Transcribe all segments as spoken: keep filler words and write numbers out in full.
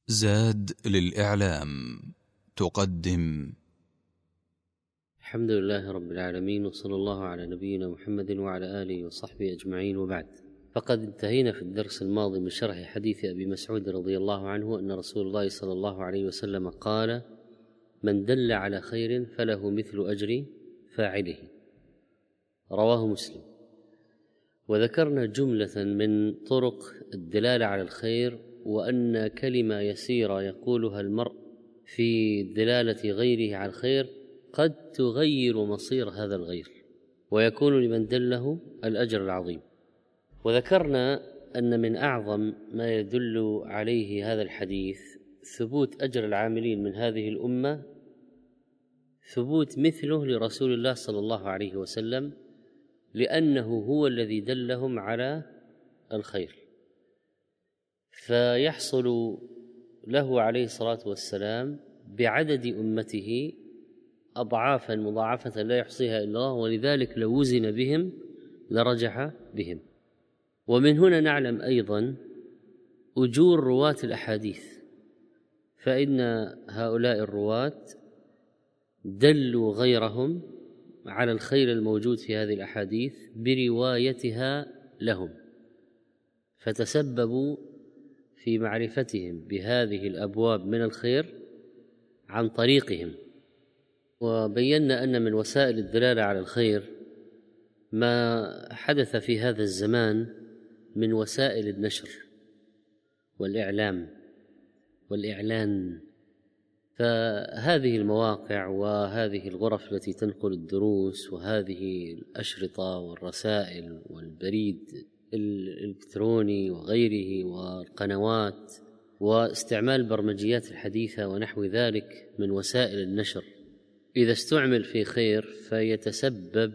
زاد للإعلام تقدم. الحمد لله رب العالمين، وصلى الله على نبينا محمد وعلى آله وصحبه أجمعين، وبعد. فقد انتهينا في الدرس الماضي من شرح حديث أبي مسعود رضي الله عنه أن رسول الله صلى الله عليه وسلم قال: من دل على خير فله مثل أجر فاعله، رواه مسلم. وذكرنا جملة من طرق الدلالة على الخير، وأن كلمة يسيرة يقولها المرء في دلالة غيره على الخير قد تغير مصير هذا الغير، ويكون لمن دله الأجر العظيم. وذكرنا أن من أعظم ما يدل عليه هذا الحديث ثبوت أجر العاملين من هذه الأمة، ثبوت مثله لرسول الله صلى الله عليه وسلم، لأنه هو الذي دلهم على الخير، فيحصل له عليه الصلاة والسلام بعدد أمته أضعافا مضاعفة لا يحصيها إلا الله، ولذلك لو وزن بهم لرجح بهم. ومن هنا نعلم أيضا أجور رواة الأحاديث، فإن هؤلاء الرواة دلوا غيرهم على الخير الموجود في هذه الأحاديث بروايتها لهم، فتسببوا في معرفتهم بهذه الأبواب من الخير عن طريقهم. وبينا أن من وسائل الدلالة على الخير ما حدث في هذا الزمان من وسائل النشر والإعلام والإعلان، فهذه المواقع وهذه الغرف التي تنقل الدروس وهذه الأشرطة والرسائل والبريد الإلكتروني وغيره والقنوات واستعمال البرمجيات الحديثة ونحو ذلك من وسائل النشر، إذا استعمل في خير فيتسبب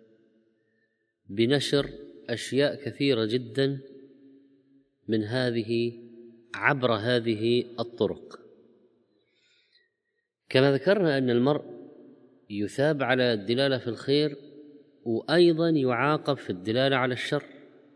بنشر أشياء كثيرة جدا من هذه عبر هذه الطرق. كما ذكرنا أن المرء يثاب على الدلالة في الخير، وأيضا يعاقب في الدلالة على الشر،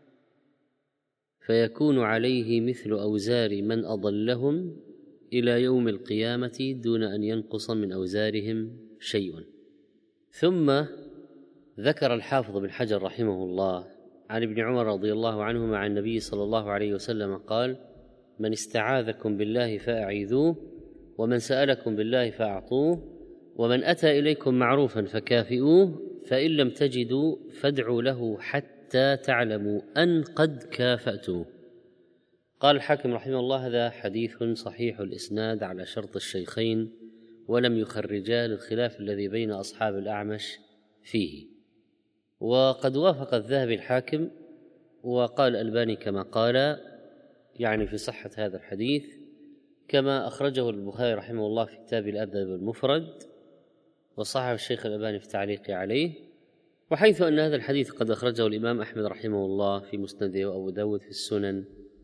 فيكون عليه مثل أوزار من أضلهم إلى يوم القيامة دون أن ينقص من أوزارهم شيء. ثم ذكر الحافظ بن حجر رحمه الله عن ابن عمر رضي الله عنهما عن النبي صلى الله عليه وسلم قال: من استعاذكم بالله فأعيذوه، ومن سألكم بالله فأعطوه، ومن أتى إليكم معروفا فكافئوه، فإن لم تجدوا فادعوا له حتى تعلموا أن قد كافأتوه. قال الحاكم رحمه الله: هذا حديث صحيح الإسناد على شرط الشيخين، ولم يخرجا للخلاف الذي بين أصحاب الأعمش فيه. وقد وافق الذهبي الحاكم، وقال الألباني كما قال، يعني في صحة هذا الحديث، كما أخرجه البخاري رحمه الله في كتاب الأدب المفرد، وصححه الشيخ الألباني في تعليقه عليه. وحيث أن هذا الحديث قد أخرجه الإمام أحمد رحمه الله في مسنده، وأبو داود في السنن،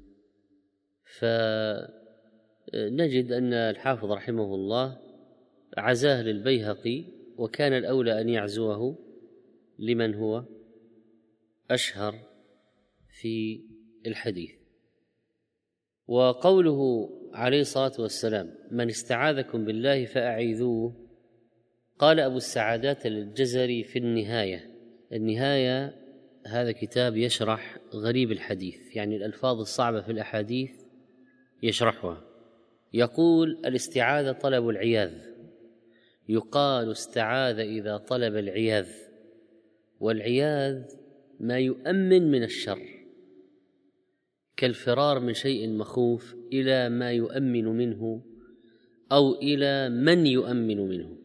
فنجد أن الحافظ رحمه الله عزاه للبيهقي، وكان الأولى أن يعزوه لمن هو أشهر في الحديث. وقوله عليه الصلاة والسلام: من استعاذكم بالله فأعيذوه، قال أبو السعادات الجزري في النهاية. النهاية هذا كتاب يشرح غريب الحديث، يعني الألفاظ الصعبة في الأحاديث يشرحها. يقول: الاستعاذة طلب العياذ، يقال استعاذ إذا طلب العياذ، والعياذ ما يؤمن من الشر، كالفرار من شيء مخوف إلى ما يؤمن منه أو إلى من يؤمن منه.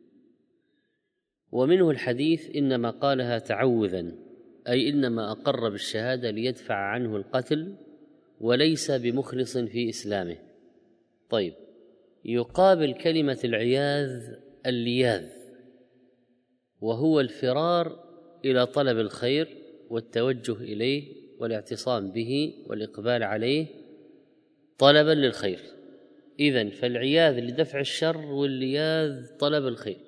ومنه الحديث: إنما قالها تعوذا، أي إنما أقر بالشهادة ليدفع عنه القتل، وليس بمخلص في إسلامه. طيب، يقابل كلمة العياذ اللياذ، وهو الفرار إلى طلب الخير والتوجه إليه والاعتصام به والإقبال عليه طلبا للخير. إذن فالعياذ لدفع الشر، واللياذ طلب الخير.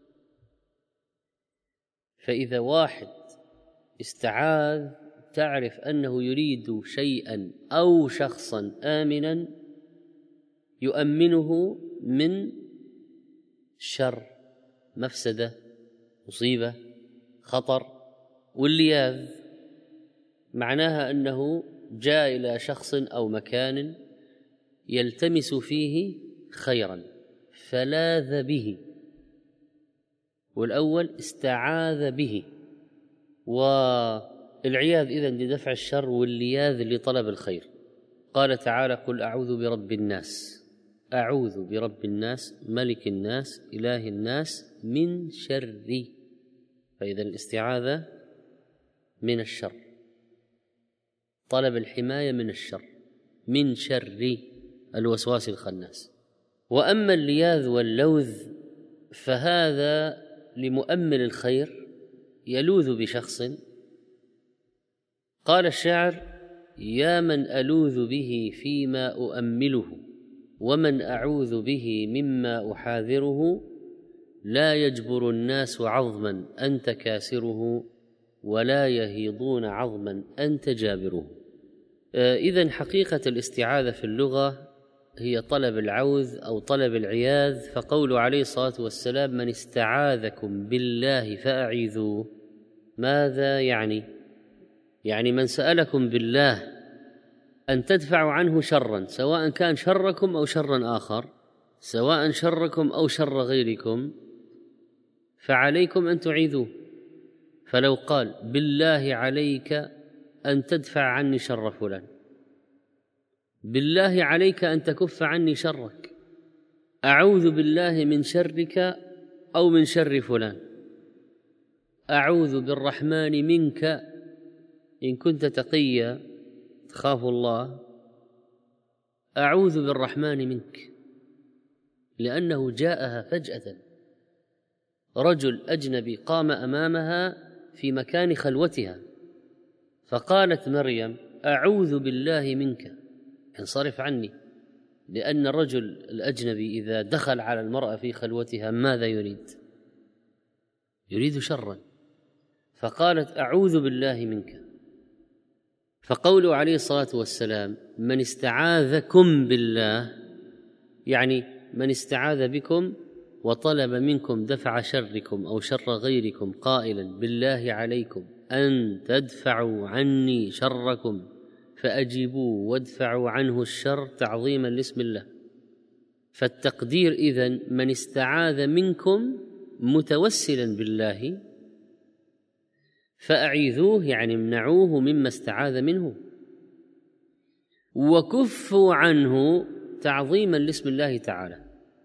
فإذا واحد استعاذ تعرف أنه يريد شيئا أو شخصا آمنا يؤمنه من شر، مفسدة، مصيبة، خطر. واللياذ معناها أنه جاء إلى شخص أو مكان يلتمس فيه خيرا فلاذ به، والأول استعاذ به. والعياذ إذن لدفع الشر، واللياذ لطلب الخير. قال تعالى: قل أعوذ برب الناس، أعوذ برب الناس ملك الناس إله الناس من شر. فإذا الاستعاذة من الشر، طلب الحماية من الشر، من شر الوسواس الخناس. وأما اللياذ واللوذ فهذا لمؤمل الخير يلوذ بشخص. قال الشاعر: يا من ألوذ به فيما أؤمله، ومن أعوذ به مما أحاذره، لا يجبر الناس عظما أنت كاسره، ولا يهيضون عظما أنت جابره. إذن حقيقة الاستعاذة في اللغة هي طلب العوذ أو طلب العياذ. فقوله عليه الصلاة والسلام: من استعاذكم بالله فأعيذوه، ماذا يعني؟ يعني من سألكم بالله أن تدفعوا عنه شرا، سواء كان شركم أو شرا آخر، سواء شركم أو شر غيركم، فعليكم أن تعيذوه. فلو قال: بالله عليك أن تدفع عني شر فلان، بالله عليك أن تكف عني شرك، أعوذ بالله من شرك أو من شر فلان، أعوذ بالرحمن منك إن كنت تقيا تخاف الله، أعوذ بالرحمن منك، لأنه جاءها فجأة. رجل أجنبي قام أمامها في مكان خلوتها، فقالت مريم: أعوذ بالله منك، انصرف عني. لأن الرجل الأجنبي إذا دخل على المرأة في خلوتها ماذا يريد؟ يريد شرا. فقالت: أعوذ بالله منك. فقوله عليه الصلاة والسلام: من استعاذكم بالله، يعني من استعاذ بكم وطلب منكم دفع شركم أو شر غيركم قائلا: بالله عليكم أن تدفعوا عني شركم فأجيبوا وادفعوا عنه الشر، تعظيما لاسم الله. فالتقدير إذن من استعاذ منكم متوسلا بالله فأعيذوه، يعني امنعوه مما استعاذ منه، وكفوا عنه تعظيما لاسم الله تعالى.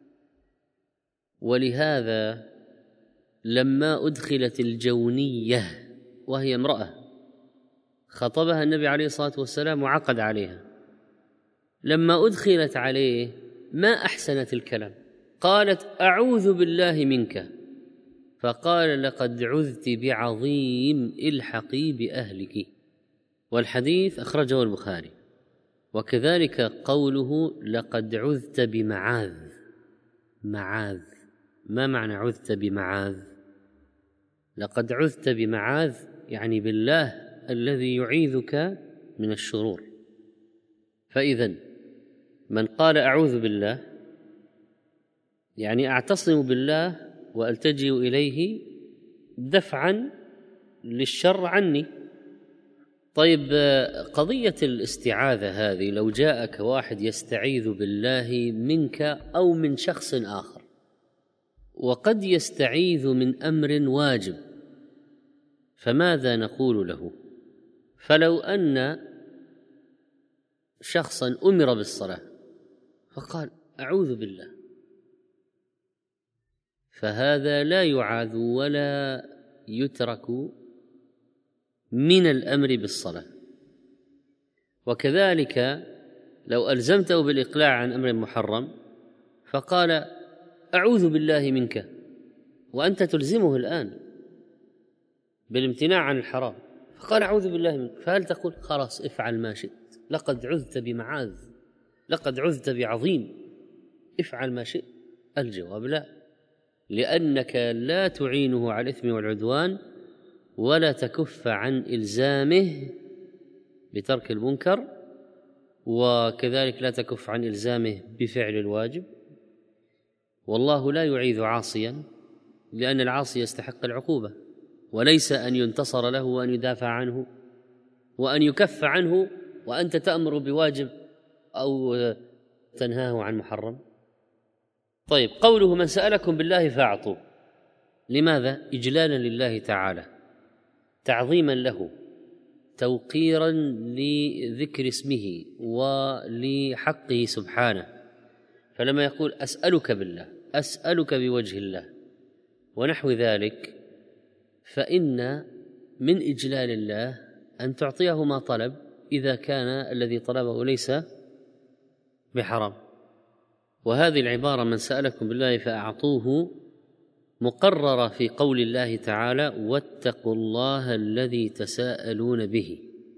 ولهذا لما أدخلت الجونية وهي امرأة خطبها النبي عليه الصلاة والسلام وعقد عليها، لما أدخلت عليه ما أحسنت الكلام، قالت: أعوذ بالله منك. فقال: لقد عذت بعظيم، الحقي بأهلك. والحديث أخرجه البخاري. وكذلك قوله: لقد عذت بمعاذ. معاذ، ما معنى عذت بمعاذ؟ لقد عذت بمعاذ يعني بالله الذي يعيذك من الشرور. فإذن من قال أعوذ بالله يعني أعتصم بالله وألتجئ إليه دفعا للشر عني. طيب، قضية الاستعاذة هذه لو جاءك واحد يستعيذ بالله منك أو من شخص آخر، وقد يستعيذ من أمر واجب، فماذا نقول له؟ فلو أن شخصا أمر بالصلاة فقال: أعوذ بالله، فهذا لا يعاذ ولا يترك من الأمر بالصلاة. وكذلك لو ألزمته بالإقلاع عن أمر محرم فقال: أعوذ بالله منك، وأنت تلزمه الآن بالامتناع عن الحرام، فقال: أعوذ بالله منك، فهل تقول خلاص افعل ما شئت، لقد عذت بمعاذ، لقد عذت بعظيم، افعل ما شئت؟ الجواب لا، لأنك لا تعينه على الإثم والعدوان ولا تكف عن إلزامه بترك المنكر وكذلك لا تكف عن إلزامه بفعل الواجب. والله لا يعيذ عاصيا، لأن العاصي يستحق العقوبة، وليس أن ينتصر له وأن يدافع عنه وأن يكف عنه وأنت تأمر بواجب أو تنهاه عن محرم. طيب، قوله من سألكم بالله فأعطوه، لماذا؟ إجلالا لله تعالى، تعظيما له، توقيرا لذكر اسمه ولحقه سبحانه. فلما يقول أسألك بالله، أسألك بوجه الله ونحو ذلك، فإن من إجلال الله أن تعطيه ما طلب إذا كان الذي طلبه ليس بحرام. وهذه العبارة من سألكم بالله فأعطوه مقررة في قول الله تعالى واتقوا الله الذي تساءلون به،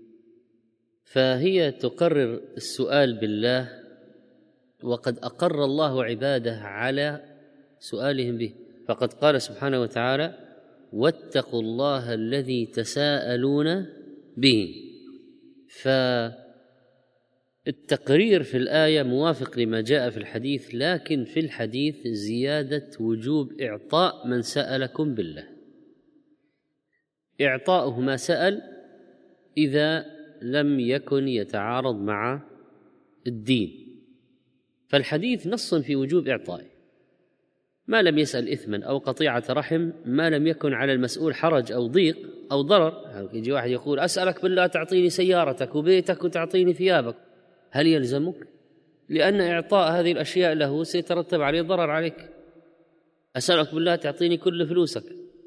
فهي تقرر السؤال بالله، وقد أقر الله عباده على سؤالهم به، فقد قال سبحانه وتعالى واتقوا الله الذي تساءلون به. فالتقرير في الآية موافق لما جاء في الحديث، لكن في الحديث زيادة وجوب إعطاء من سألكم بالله، إعطاؤه ما سأل إذا لم يكن يتعارض مع الدين، فالحديث نص في وجوب إعطائه ما لم يسأل إثما أو قطيعة رحم، ما لم يكن على المسؤول حرج أو ضيق أو ضرر. يعني يجي واحد يقول أسألك بالله تعطيني سيارتك وبيتك وتعطيني ثيابك، هل يلزمك؟ لأن إعطاء هذه الأشياء له سيترتب عليه ضرر عليك. أسألك بالله تعطيني كل فلوسك،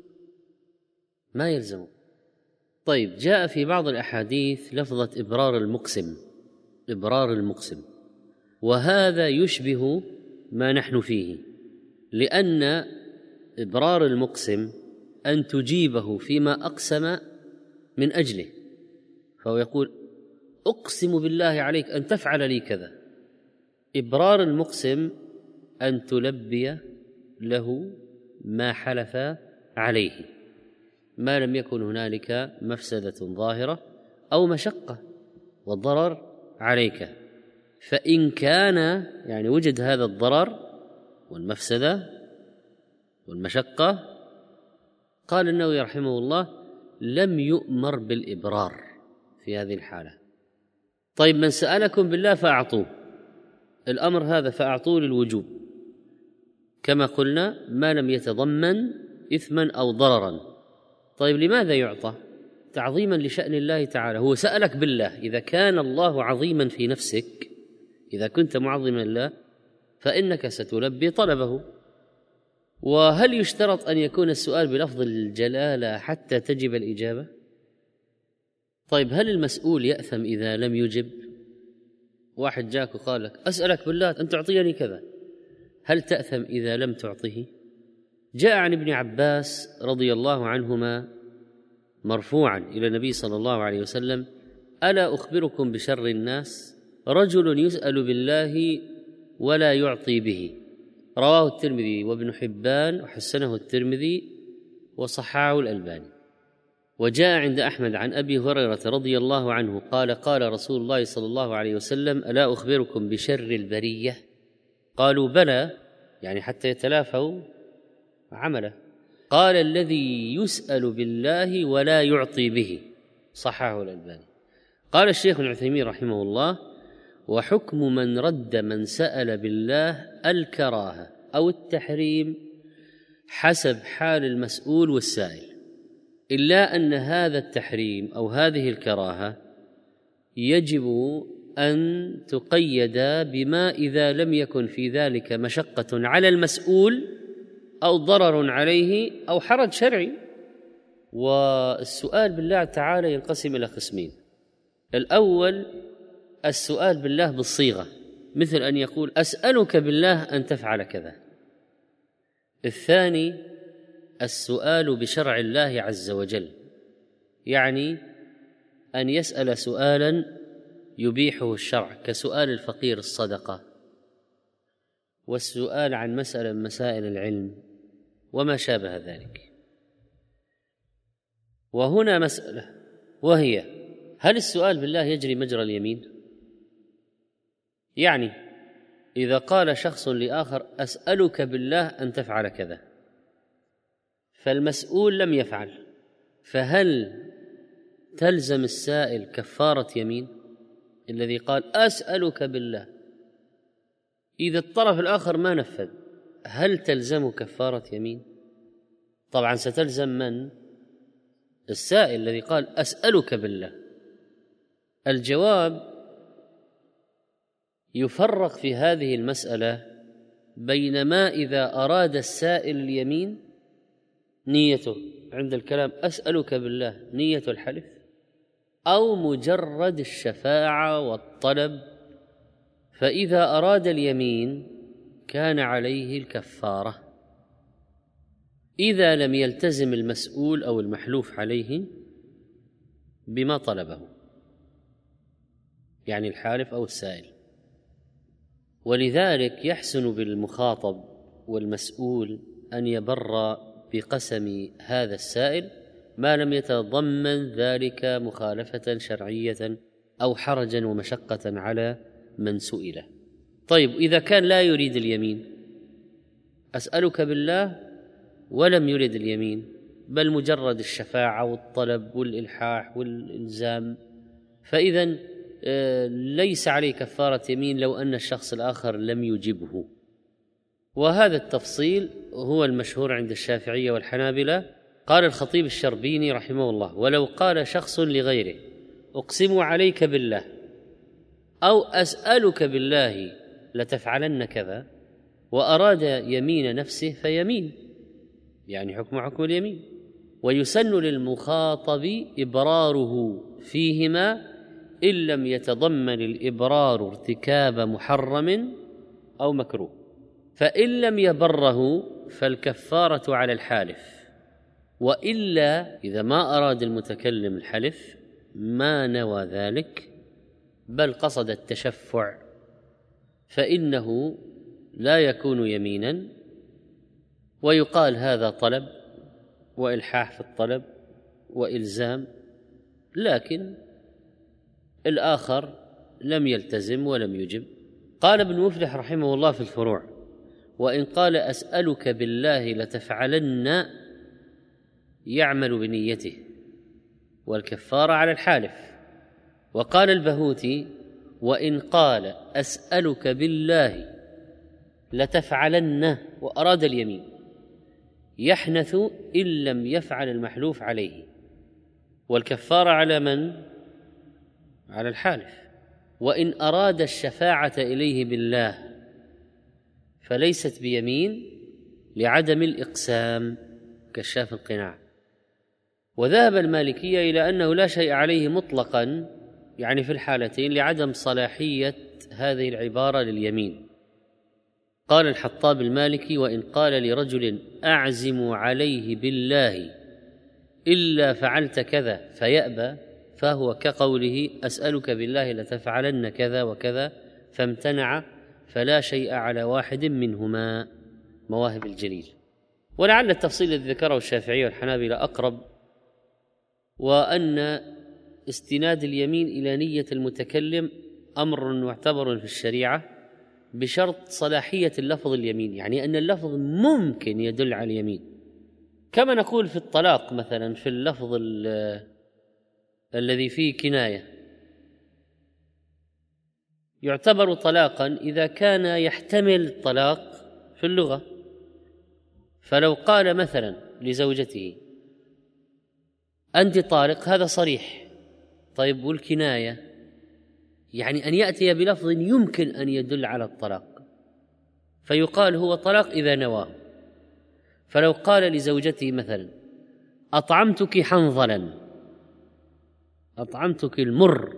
ما يلزمك. طيب، جاء في بعض الأحاديث لفظة إبرار المقسم، إبرار المقسم، وهذا يشبه ما نحن فيه، لأن إبرار المقسم أن تجيبه فيما أقسم من أجله، فهو يقول أقسم بالله عليك أن تفعل لي كذا. إبرار المقسم أن تلبي له ما حلف عليه ما لم يكن هنالك مفسدة ظاهرة أو مشقة والضرر عليك. فإن كان يعني وجد هذا الضرر والمفسدة والمشقة، قال النووي رحمه الله لم يؤمر بالإبرار في هذه الحالة. طيب، من سألكم بالله فأعطوه، الأمر هذا فأعطوه للوجوب كما قلنا ما لم يتضمن إثما أو ضررا. طيب، لماذا يعطى؟ تعظيما لشأن الله تعالى. هو سألك بالله، إذا كان الله عظيما في نفسك، إذا كنت معظما الله فإنك ستلبي طلبه. وهل يشترط أن يكون السؤال بلفظ الجلالة حتى تجب الإجابة؟ طيب، هل المسؤول يأثم إذا لم يجب؟ واحد جاك وقال لك أسألك بالله أن تعطيني كذا، هل تأثم إذا لم تعطه؟ جاء عن ابن عباس رضي الله عنهما مرفوعا إلى النبي صلى الله عليه وسلم ألا أخبركم بشر الناس؟ رجل يسأل بالله ولا يعطي به، رواه الترمذي وابن حبان وحسنه الترمذي وصححه الألباني. وجاء عند أحمد عن أبي هريرة رضي الله عنه قال قال رسول الله صلى الله عليه وسلم ألا أخبركم بشر البرية؟ قالوا بلى، يعني حتى يتلافوا عمله. قال الذي يسأل بالله ولا يعطي به، صححه الألباني. قال الشيخ ابن عثيمين رحمه الله وحكم من رد من سأل بالله الكراهة أو التحريم حسب حال المسؤول والسائل، إلا أن هذا التحريم أو هذه الكراهة يجب أن تقيد بما إذا لم يكن في ذلك مشقة على المسؤول أو ضرر عليه أو حرج شرعي. والسؤال بالله تعالى ينقسم إلى قسمين: الأول السؤال بالله بالصيغة، مثل أن يقول أسألك بالله أن تفعل كذا. الثاني السؤال بشرع الله عز وجل، يعني أن يسأل سؤالا يبيحه الشرع كسؤال الفقير الصدقة، والسؤال عن مسألة من مسائل العلم وما شابه ذلك. وهنا مسألة، وهي هل السؤال بالله يجري مجرى اليمين؟ يعني إذا قال شخص لآخر أسألك بالله أن تفعل كذا، فالمسؤول لم يفعل، فهل تلزم السائل كفارة يمين؟ الذي قال أسألك بالله، إذا الطرف الآخر ما نفذ هل تلزم كفارة يمين؟ طبعا ستلزم من؟ السائل الذي قال أسألك بالله. الجواب يفرق في هذه المسألة بين ما إذا أراد السائل اليمين نيته عند الكلام أسألك بالله نية الحلف، أو مجرد الشفاعة والطلب، فإذا أراد اليمين كان عليه الكفارة. إذا لم يلتزم المسؤول أو المحلوف عليه بما طلبه، يعني الحالف أو السائل. ولذلك يحسن بالمخاطب والمسؤول أن يبر بقسم هذا السائل ما لم يتضمن ذلك مخالفة شرعية أو حرجا ومشقة على من سئله. طيب إذا كان لا يريد اليمين، أسألك بالله ولم يرد اليمين بل مجرد الشفاعة والطلب والإلحاح والإلزام، فإذا ليس عليه كفارة يمين لو أن الشخص الآخر لم يجبه. وهذا التفصيل هو المشهور عند الشافعية والحنابلة. قال الخطيب الشربيني رحمه الله: ولو قال شخص لغيره أقسم عليك بالله أو أسألك بالله لتفعلن كذا، وأراد يمين نفسه فيمين، يعني حكم حكم اليمين. ويسن للمخاطب إبراره فيهما إن لم يتضمن الإبرار ارتكاب محرم أو مكروه، فإن لم يبره فالكفارة على الحالف، وإلا إذا ما أراد المتكلم الحلف ما نوى ذلك بل قصد التشفع فإنه لا يكون يمينا، ويقال هذا طلب وإلحاح في الطلب وإلزام، لكن الآخر لم يلتزم ولم يجب. قال ابن مفلح رحمه الله في الفروع: وإن قال أسألك بالله لتفعلن يعمل بنيته والكفارة على الحالف. وقال البهوتي: وإن قال أسألك بالله لتفعلن وأراد اليمين يحنث إن لم يفعل المحلوف عليه، والكفارة على من؟ على الحالف. وإن أراد الشفاعة إليه بالله فليست بيمين لعدم الإقسام كشاف القناع. وذهب المالكية إلى أنه لا شيء عليه مطلقا، يعني في الحالتين، لعدم صلاحية هذه العبارة لليمين. قال الحطاب المالكي: وإن قال لرجل أعزم عليه بالله إلا فعلت كذا فيأبى فهو كقوله أسألك بالله لتفعلن كذا وكذا فامتنع، فلا شيء على واحد منهما. مواهب الجليل. ولعل التفصيل الذي ذكره الشافعية والحنابلة أقرب، وأن استناد اليمين إلى نية المتكلم أمر معتبر في الشريعة بشرط صلاحية اللفظ اليمين، يعني أن اللفظ ممكن يدل على اليمين، كما نقول في الطلاق مثلا في اللفظ الذي فيه كناية يعتبر طلاقا إذا كان يحتمل الطلاق في اللغة. فلو قال مثلا لزوجته أنت طالق، هذا صريح. طيب والكناية؟ يعني أن يأتي بلفظ يمكن أن يدل على الطلاق، فيقال هو طلاق إذا نواه. فلو قال لزوجته مثلا أطعمتك حنظلا، أطعمتك المر،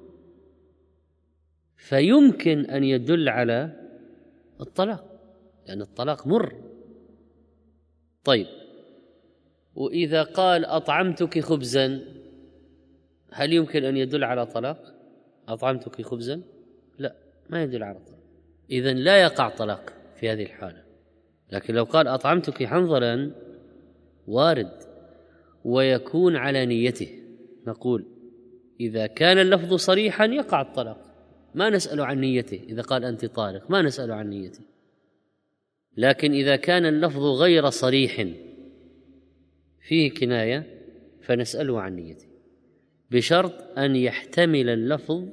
فيمكن أن يدل على الطلاق لأن الطلاق مر. طيب وإذا قال أطعمتك خبزا، هل يمكن أن يدل على طلاق؟ أطعمتك خبزا؟ لا، ما يدل على طلاق، إذن لا يقع طلاق في هذه الحالة. لكن لو قال أطعمتك حنظلا وارد، ويكون على نيته. نقول إذا كان اللفظ صريحا يقع الطلاق، ما نسأل عن نيته. إذا قال أنت طارق ما نسأل عن نيته، لكن إذا كان اللفظ غير صريح فيه كناية فنسأله عن نيته، بشرط أن يحتمل اللفظ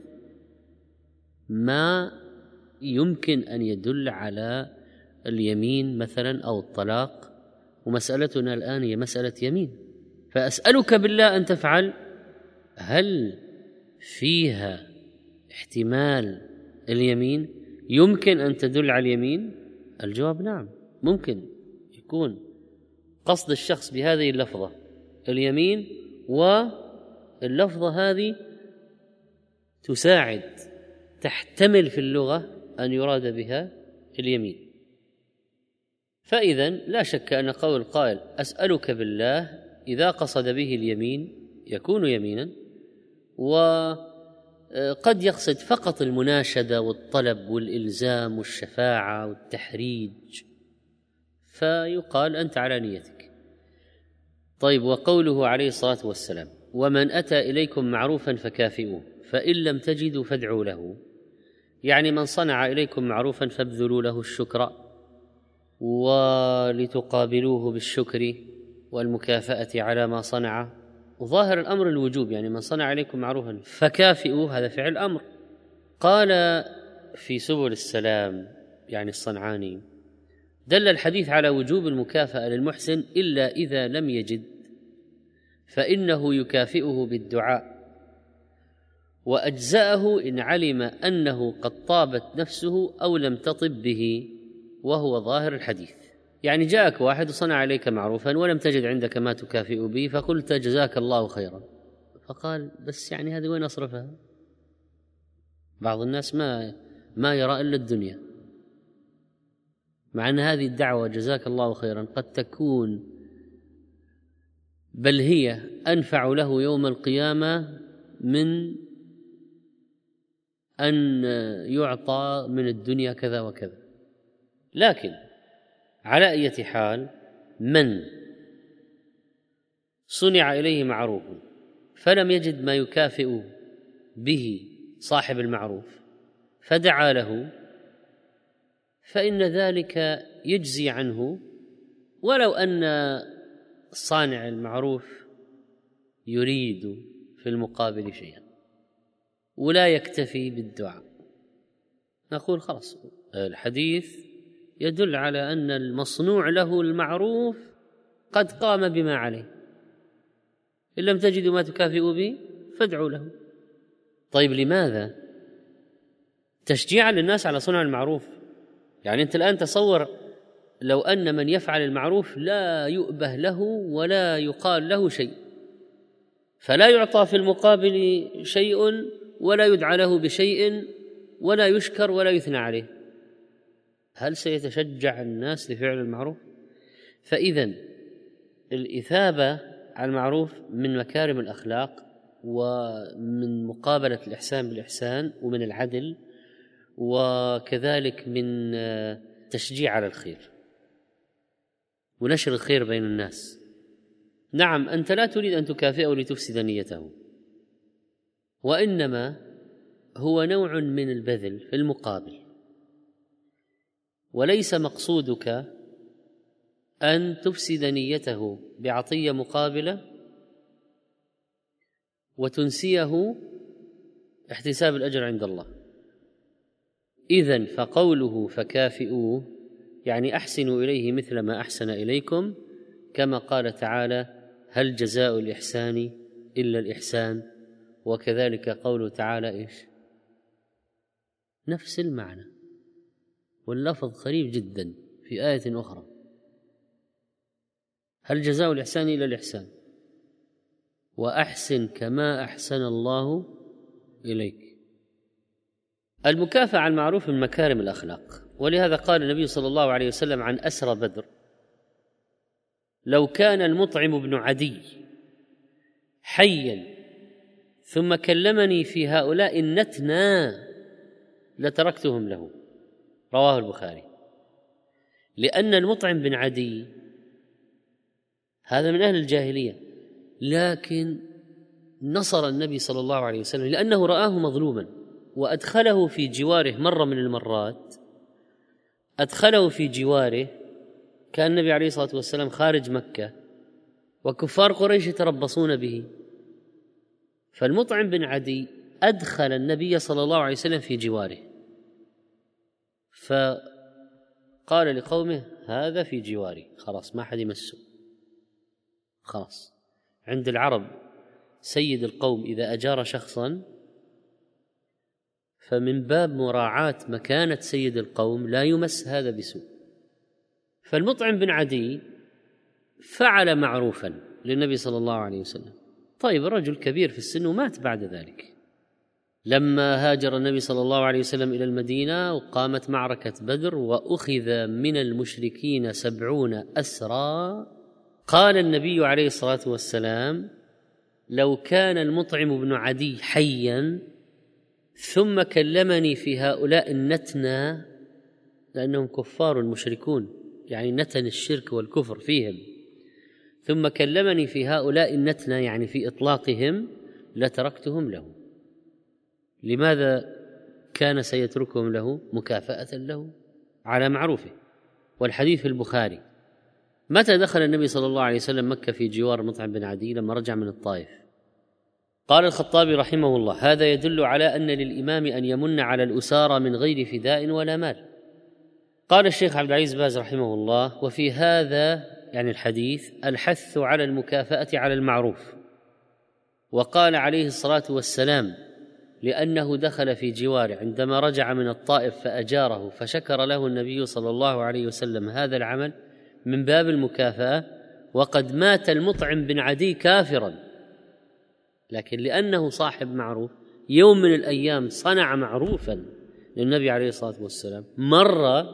ما يمكن أن يدل على اليمين مثلا أو الطلاق، ومسألتنا الآن هي مسألة يمين. فأسألك بالله أن تفعل، هل فيها احتمال اليمين؟ يمكن أن تدل على اليمين؟ الجواب نعم، ممكن يكون قصد الشخص بهذه اللفظة اليمين، واللفظة هذه تساعد تحتمل في اللغة أن يراد بها اليمين. فإذا لا شك أن قول القائل أسألك بالله إذا قصد به اليمين يكون يمينا، وقد يقصد فقط المناشدة والطلب والإلزام والشفاعة والتحريج، فيقال أنت على نيتك. طيب، وقوله عليه الصلاة والسلام ومن أتى إليكم معروفا فكافئوه فإن لم تجدوا فادعوا له، يعني من صنع إليكم معروفا فابذلوا له الشكر ولتقابلوه بالشكر والمكافأة على ما صنع. وظاهر الأمر الوجوب، يعني من صنع إليكم معروفا فكافئوه، هذا فعل أمر. قال في سبل السلام يعني الصنعاني دل الحديث على وجوب المكافأة للمحسن إلا إذا لم يجد، فإنه يكافئه بالدعاء، وأجزأه إن علم أنه قد طابت نفسه أو لم تطب به، وهو ظاهر الحديث. يعني جاءك واحد وصنع عليك معروفا ولم تجد عندك ما تكافئ به، فقلت جزاك الله خيرا، فقال بس يعني هذه وين أصرفها؟ بعض الناس ما ما يرى إلا الدنيا، مع أن هذه الدعوة جزاك الله خيرا قد تكون بل هي أنفع له يوم القيامة من أن يعطى من الدنيا كذا وكذا. لكن على أي حال من صنع إليه معروف فلم يجد ما يكافئ به صاحب المعروف فدعا له، فإن ذلك يجزي عنه ولو أن صانع المعروف يريد في المقابل شيئا، ولا يكتفي بالدعاء. نقول خلاص الحديث يدل على أن المصنوع له المعروف قد قام بما عليه، إن لم تجدوا ما تكافئوا به فادعوا له. طيب، لماذا؟ تشجيعا للناس على صنع المعروف. يعني أنت الآن تصور لو أن من يفعل المعروف لا يؤبه له ولا يقال له شيء، فلا يعطى في المقابل شيء ولا يدعى له بشيء ولا يشكر ولا يثنى عليه، هل سيتشجع الناس لفعل المعروف؟ فإذن الإثابة على المعروف من مكارم الأخلاق، ومن مقابلة الإحسان بالإحسان، ومن العدل، وكذلك من تشجيع على الخير ونشر الخير بين الناس. نعم، أنت لا تريد أن تكافئه لتفسد نيته، وإنما هو نوع من البذل في المقابل، وليس مقصودك أن تفسد نيته بعطية مقابلة وتنسيه احتساب الأجر عند الله. إذن فقوله فكافئوه يعني أحسنوا إليه مثل ما أحسن إليكم، كما قال تعالى هل جزاء الإحسان إلا الإحسان، وكذلك قوله تعالى إيش؟ نفس المعنى، واللفظ قريب جدا في آية أخرى، هل جزاء الإحسان إلا الإحسان، وأحسن كما أحسن الله إليك. المكافأة على المعروف من مكارم الأخلاق، ولهذا قال النبي صلى الله عليه وسلم عن أسرى بدر لو كان المطعم بن عدي حيا ثم كلمني في هؤلاء النتنى لتركتهم له، رواه البخاري. لأن المطعم بن عدي هذا من أهل الجاهلية، لكن نصر النبي صلى الله عليه وسلم لأنه رآه مظلوما وأدخله في جواره مرة من المرات، أدخله في جواره، كان النبي عليه الصلاة والسلام خارج مكة وكفار قريش يتربصون به، فالمطعم بن عدي أدخل النبي صلى الله عليه وسلم في جواره، فقال لقومه هذا في جواري، خلاص ما حد يمسه. خلاص عند العرب سيد القوم إذا أجار شخصا فمن باب مراعاة مكانة سيد القوم لا يمس هذا بسوء. فالمطعم بن عدي فعل معروفا للنبي صلى الله عليه وسلم. طيب الرجل كبير في السن ومات بعد ذلك. لما هاجر النبي صلى الله عليه وسلم إلى المدينة وقامت معركة بدر وأخذ من المشركين سبعون أسرى، قال النبي عليه الصلاة والسلام لو كان المطعم بن عدي حيا ثم كلمني في هؤلاء النتنى، لأنهم كفار مشركون يعني نتن الشرك والكفر فيهم، ثم كلمني في هؤلاء النتنى يعني في إطلاقهم، لتركتهم له. لماذا كان سيتركهم له؟ مكافأة له على معروفه. والحديث في البخاري. متى دخل النبي صلى الله عليه وسلم مكة في جوار مطعم بن عدي؟ لما رجع من الطائف. قال الخطابي رحمه الله هذا يدل على أن للإمام أن يمن على الأسارى من غير فداء ولا مال. قال الشيخ عبد العزيز باز رحمه الله وفي هذا يعني الحديث الحث على المكافأة على المعروف. وقال عليه الصلاة والسلام لأنه دخل في جواره عندما رجع من الطائف فأجاره فشكر له النبي صلى الله عليه وسلم هذا العمل من باب المكافأة، وقد مات المطعم بن عدي كافرا، لكن لأنه صاحب معروف يوم من الأيام صنع معروفا للنبي عليه الصلاة والسلام، مرة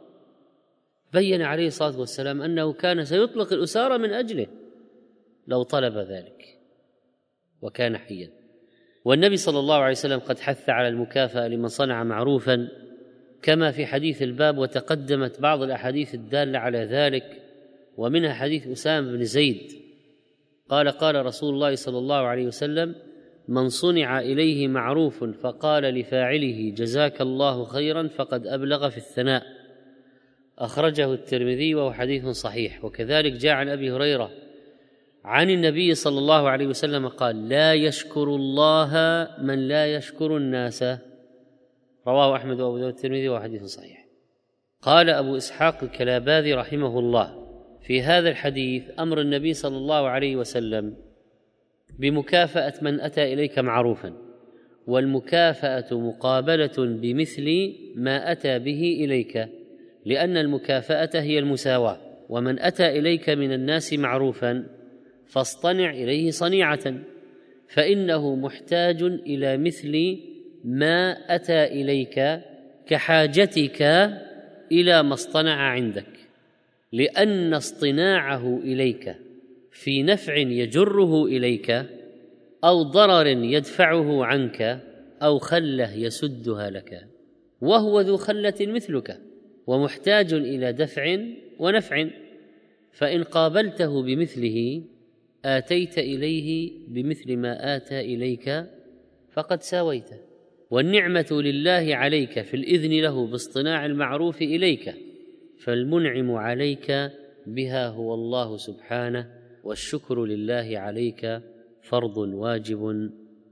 بين عليه الصلاة والسلام أنه كان سيطلق الأسارى من أجله لو طلب ذلك وكان حيا. والنبي صلى الله عليه وسلم قد حث على المكافأة لمن صنع معروفا كما في حديث الباب، وتقدمت بعض الأحاديث الدالة على ذلك، ومنها حديث أسامة بن زيد قال قال رسول الله صلى الله عليه وسلم من صنع إليه معروف فقال لفاعله جزاك الله خيرا فقد أبلغ في الثناء، أخرجه الترمذي وهو حديث صحيح. وكذلك جاء عن أبي هريرة عن النبي صلى الله عليه وسلم قال لا يشكر الله من لا يشكر الناس، رواه أحمد وأبو داود والترمذي وهو حديث صحيح. قال أبو إسحاق الكلاباذي رحمه الله في هذا الحديث أمر النبي صلى الله عليه وسلم بمكافأة من أتى إليك معروفا، والمكافأة مقابلة بمثل ما أتى به إليك، لأن المكافأة هي المساواة. ومن أتى إليك من الناس معروفا فاصطنع إليه صنيعة، فإنه محتاج إلى مثل ما أتى إليك كحاجتك إلى ما اصطنع عندك، لأن اصطناعه إليك في نفع يجره إليك أو ضرر يدفعه عنك أو خلة يسدها لك، وهو ذو خلة مثلك ومحتاج إلى دفع ونفع، فإن قابلته بمثله آتيت إليه بمثل ما آتى إليك فقد ساويته. والنعمة لله عليك في الإذن له باصطناع المعروف إليك، فالمنعم عليك بها هو الله سبحانه، والشكر لله عليك فرض واجب.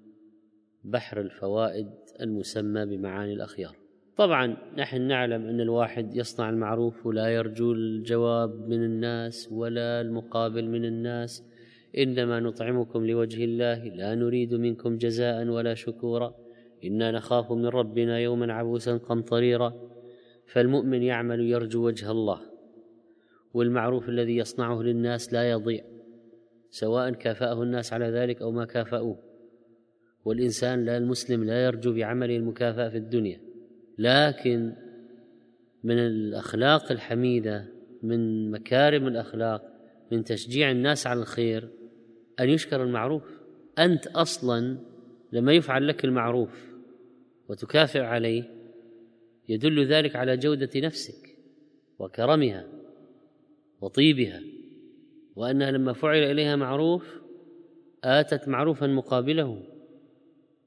بحر الفوائد المسمى بمعاني الأخيار. طبعا نحن نعلم أن الواحد يصنع المعروف ولا يرجو الجواب من الناس ولا المقابل من الناس، إنما نطعمكم لوجه الله لا نريد منكم جزاء ولا شكورا إنا نخاف من ربنا يوما عبوسا قمطريرا. فالمؤمن يعمل يرجو وجه الله، والمعروف الذي يصنعه للناس لا يضيع سواء كافأه الناس على ذلك أو ما كافأوه. والإنسان لا المسلم لا يرجو بعمله المكافأة في الدنيا، لكن من الأخلاق الحميدة، من مكارم الأخلاق، من تشجيع الناس على الخير أن يشكر المعروف. أنت أصلا لما يفعل لك المعروف وتكافئ عليه يدل ذلك على جودة نفسك وكرمها وطيبها، وأنها لما فعل إليها معروف آتت معروفا مقابله.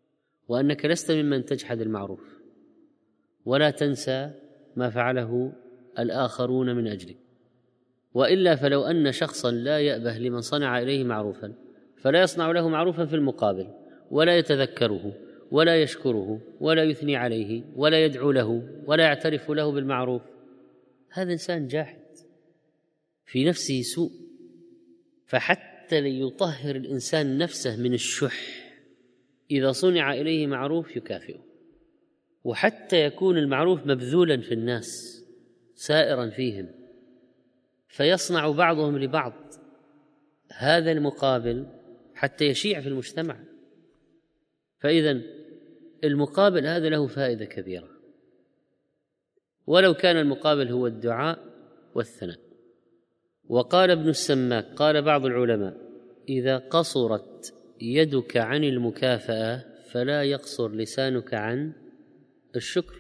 وأنك لست ممن تجحد المعروف ولا تنسى ما فعله الآخرون من أجلك. وإلا فلو أن شخصا لا يأبه لمن صنع إليه معروفا فلا يصنع له معروفا في المقابل ولا يتذكره ولا يشكره ولا يثني عليه ولا يدعو له ولا يعترف له بالمعروف، هذا إنسان جاحد في نفسه سوء. فحتى ليطهر الإنسان نفسه من الشح إذا صنع إليه معروف يكافئه، وحتى يكون المعروف مبذولا في الناس سائرا فيهم فيصنع بعضهم لبعض هذا المقابل حتى يشيع في المجتمع. فإذن المقابل هذا له فائدة كبيرة، ولو كان المقابل هو الدعاء والثناء. وقال ابن السماك قال بعض العلماء: إذا قصرت يدك عن المكافأة فلا يقصر لسانك عن الشكر.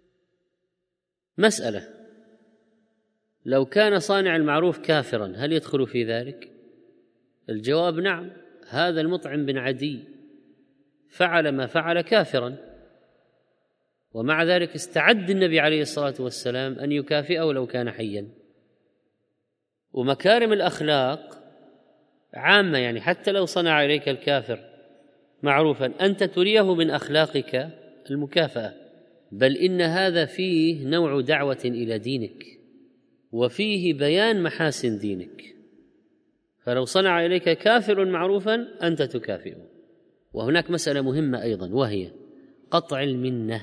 مسألة: لو كان صانع المعروف كافرا هل يدخل في ذلك؟ الجواب نعم. هذا المطعم بن عدي فعل ما فعل كافرا، ومع ذلك استعد النبي عليه الصلاة والسلام أن يكافئه لو كان حيا. ومكارم الأخلاق عامة، يعني حتى لو صنع إليك الكافر معروفا أنت تريه من أخلاقك المكافأة، بل إن هذا فيه نوع دعوة إلى دينك وفيه بيان محاسن دينك. فلو صنع إليك كافر معروفا أنت تكافئه. وهناك مسألة مهمة أيضا وهي قطع المنة،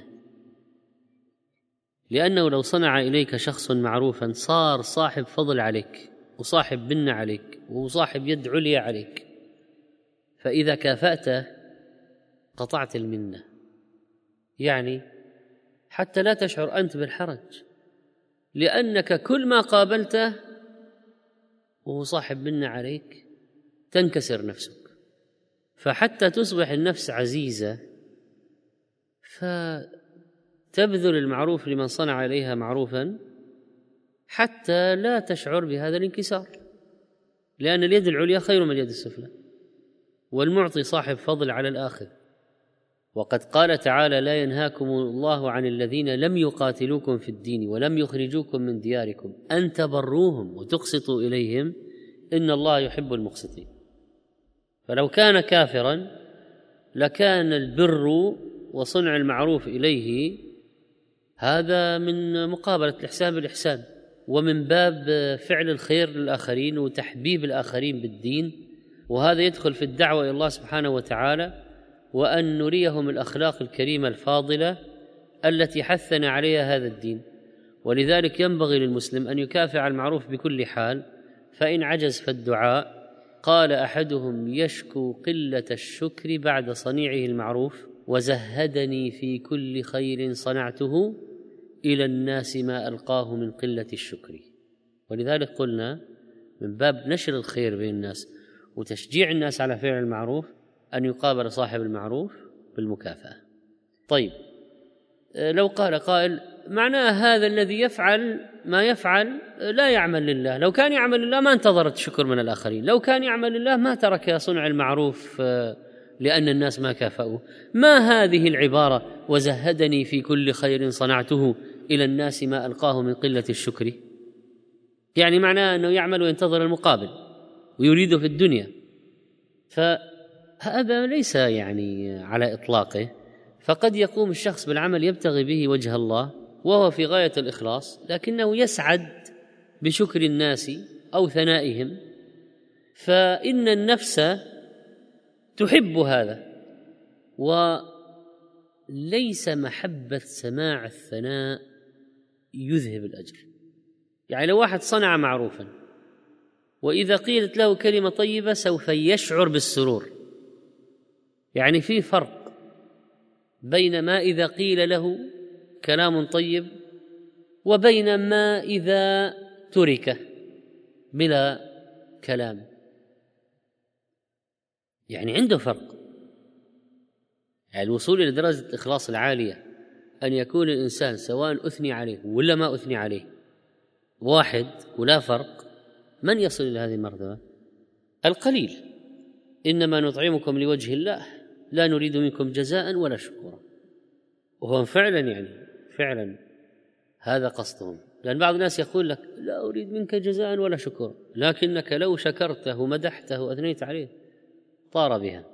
لأنه لو صنع إليك شخص معروفا صار صاحب فضل عليك وصاحب منة عليك وصاحب يد عليا عليك، فإذا كافأته قطعت المنة، يعني حتى لا تشعر أنت بالحرج، لأنك كل ما قابلته وهو صاحب منة عليك تنكسر نفسك. فحتى تصبح النفس عزيزة فتبذل المعروف لمن صنع إليها معروفا حتى لا تشعر بهذا الانكسار، لأن اليد العليا خير من اليد السفلى، والمعطي صاحب فضل على الآخذ. وقد قال تعالى: لا ينهاكم الله عن الذين لم يقاتلوكم في الدين ولم يخرجوكم من دياركم أن تبروهم وتقسطوا إليهم إن الله يحب المقسطين. فلو كان كافرا لكان البر وصنع المعروف إليه هذا من مقابلة الإحسان بالإحسان، ومن باب فعل الخير للآخرين وتحبيب الآخرين بالدين، وهذا يدخل في الدعوة إلى الله سبحانه وتعالى، وأن نريهم الأخلاق الكريمة الفاضلة التي حثنا عليها هذا الدين. ولذلك ينبغي للمسلم أن يكافئ على المعروف بكل حال، فإن عجز فالدعاء. قال أحدهم: يشكو قلة الشكر بعد صنيعه المعروف، وزهدني في كل خير صنعته إلى الناس ما ألقاه من قلة الشكر. ولذلك قلنا من باب نشر الخير بين الناس وتشجيع الناس على فعل المعروف أن يقابل صاحب المعروف بالمكافأة. طيب، لو قال قائل: معناه هذا الذي يفعل ما يفعل لا يعمل لله، لو كان يعمل لله ما انتظرت شكر من الآخرين، لو كان يعمل لله ما ترك صنع المعروف لأن الناس ما كافأوه. ما هذه العبارة وزهدني في كل خير صنعته إلى الناس ما ألقاه من قلة الشكر؟ يعني معناه أنه يعمل وينتظر المقابل ويريده في الدنيا، فهذا ليس يعني على إطلاقه. فقد يقوم الشخص بالعمل يبتغي به وجه الله وهو في غاية الإخلاص، لكنه يسعد بشكر الناس أو ثنائهم، فإن النفس تحب هذا. وليس محبة سماع الثناء يذهب الأجر. يعني لو واحد صنع معروفا وإذا قيلت له كلمة طيبة سوف يشعر بالسرور، يعني في فرق بين ما إذا قيل له كلام طيب وبين ما إذا ترك بلا كلام، يعني عنده فرق. يعني الوصول إلى درجة الإخلاص العالية أن يكون الإنسان سواء أثني عليه ولا ما أثني عليه واحد ولا فرق. من يصل إلى هذه المرتبة؟ القليل. إنما نطعمكم لوجه الله لا نريد منكم جزاء ولا شكورا. وهم فعلا يعني فعلا هذا قصدهم، لأن بعض الناس يقول لك لا أريد منك جزاء ولا شكورا، لكنك لو شكرته مدحته أثنيت عليه طار بها.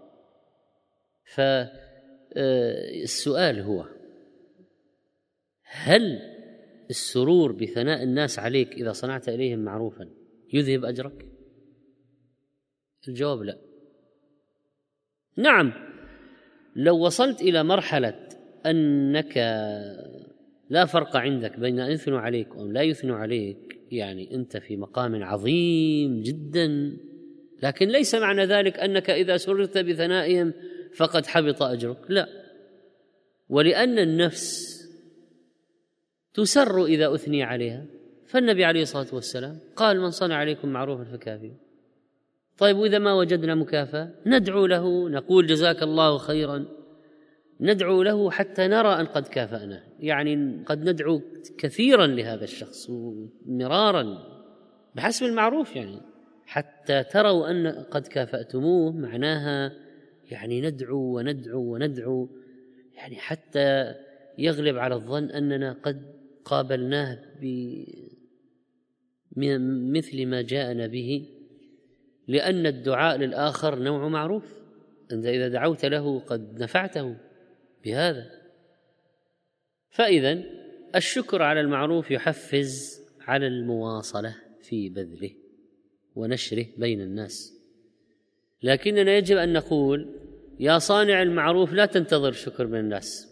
فالسؤال هو: هل السرور بثناء الناس عليك إذا صنعت إليهم معروفا يذهب أجرك؟ الجواب لا. نعم، لو وصلت إلى مرحلة أنك لا فرق عندك بين أن يثنوا عليك أو لا يثنوا عليك، يعني أنت في مقام عظيم جدا، لكن ليس معنى ذلك أنك إذا سررت بثنائهم فقد حبط أجرك، لا. ولأن النفس تسر إذا أثني عليها، فالنبي عليه الصلاة والسلام قال: من صنع عليكم معروفا فكافئوه. طيب، وإذا ما وجدنا مكافأة ندعو له، نقول جزاك الله خيرا، ندعو له حتى نرى أن قد كافأناه. يعني قد ندعو كثيرا لهذا الشخص مرارا بحسب المعروف، يعني حتى تروا أن قد كافأتموه، معناها يعني ندعو وندعو وندعو، يعني حتى يغلب على الظن أننا قد قابلناه بمثل ما جاءنا به، لأن الدعاء للآخر نوع معروف. أنت إذا دعوت له قد نفعته بهذا. فإذن الشكر على المعروف يحفز على المواصلة في بذله ونشره بين الناس، لكننا يجب أن نقول: يا صانع المعروف لا تنتظر شكر من الناس،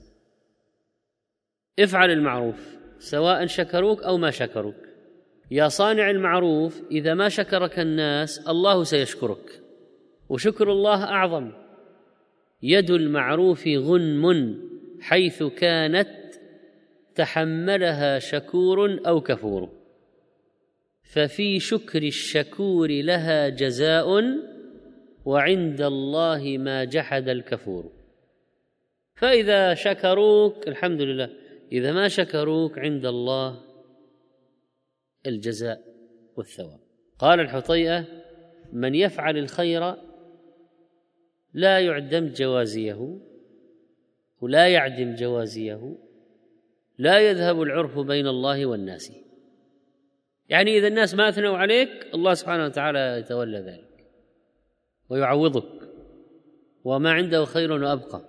افعل المعروف سواء شكروك أو ما شكروك. يا صانع المعروف، إذا ما شكرك الناس الله سيشكرك، وشكر الله أعظم. يد المعروف غنم حيث كانت تحملها شكور أو كفور، ففي شكر الشكور لها جزاء، وعند الله ما جحد الكفور. فإذا شكروك الحمد لله، إذا ما شكروك عند الله الجزاء والثواب. قال الحطيئة: من يفعل الخير لا يعدم جوازيه ولا يعدم جوازيه، لا يذهب العرف بين الله والناس. يعني إذا الناس ما أثنوا عليك الله سبحانه وتعالى يتولى ذلك ويعوضك، وما عنده خير وأبقى.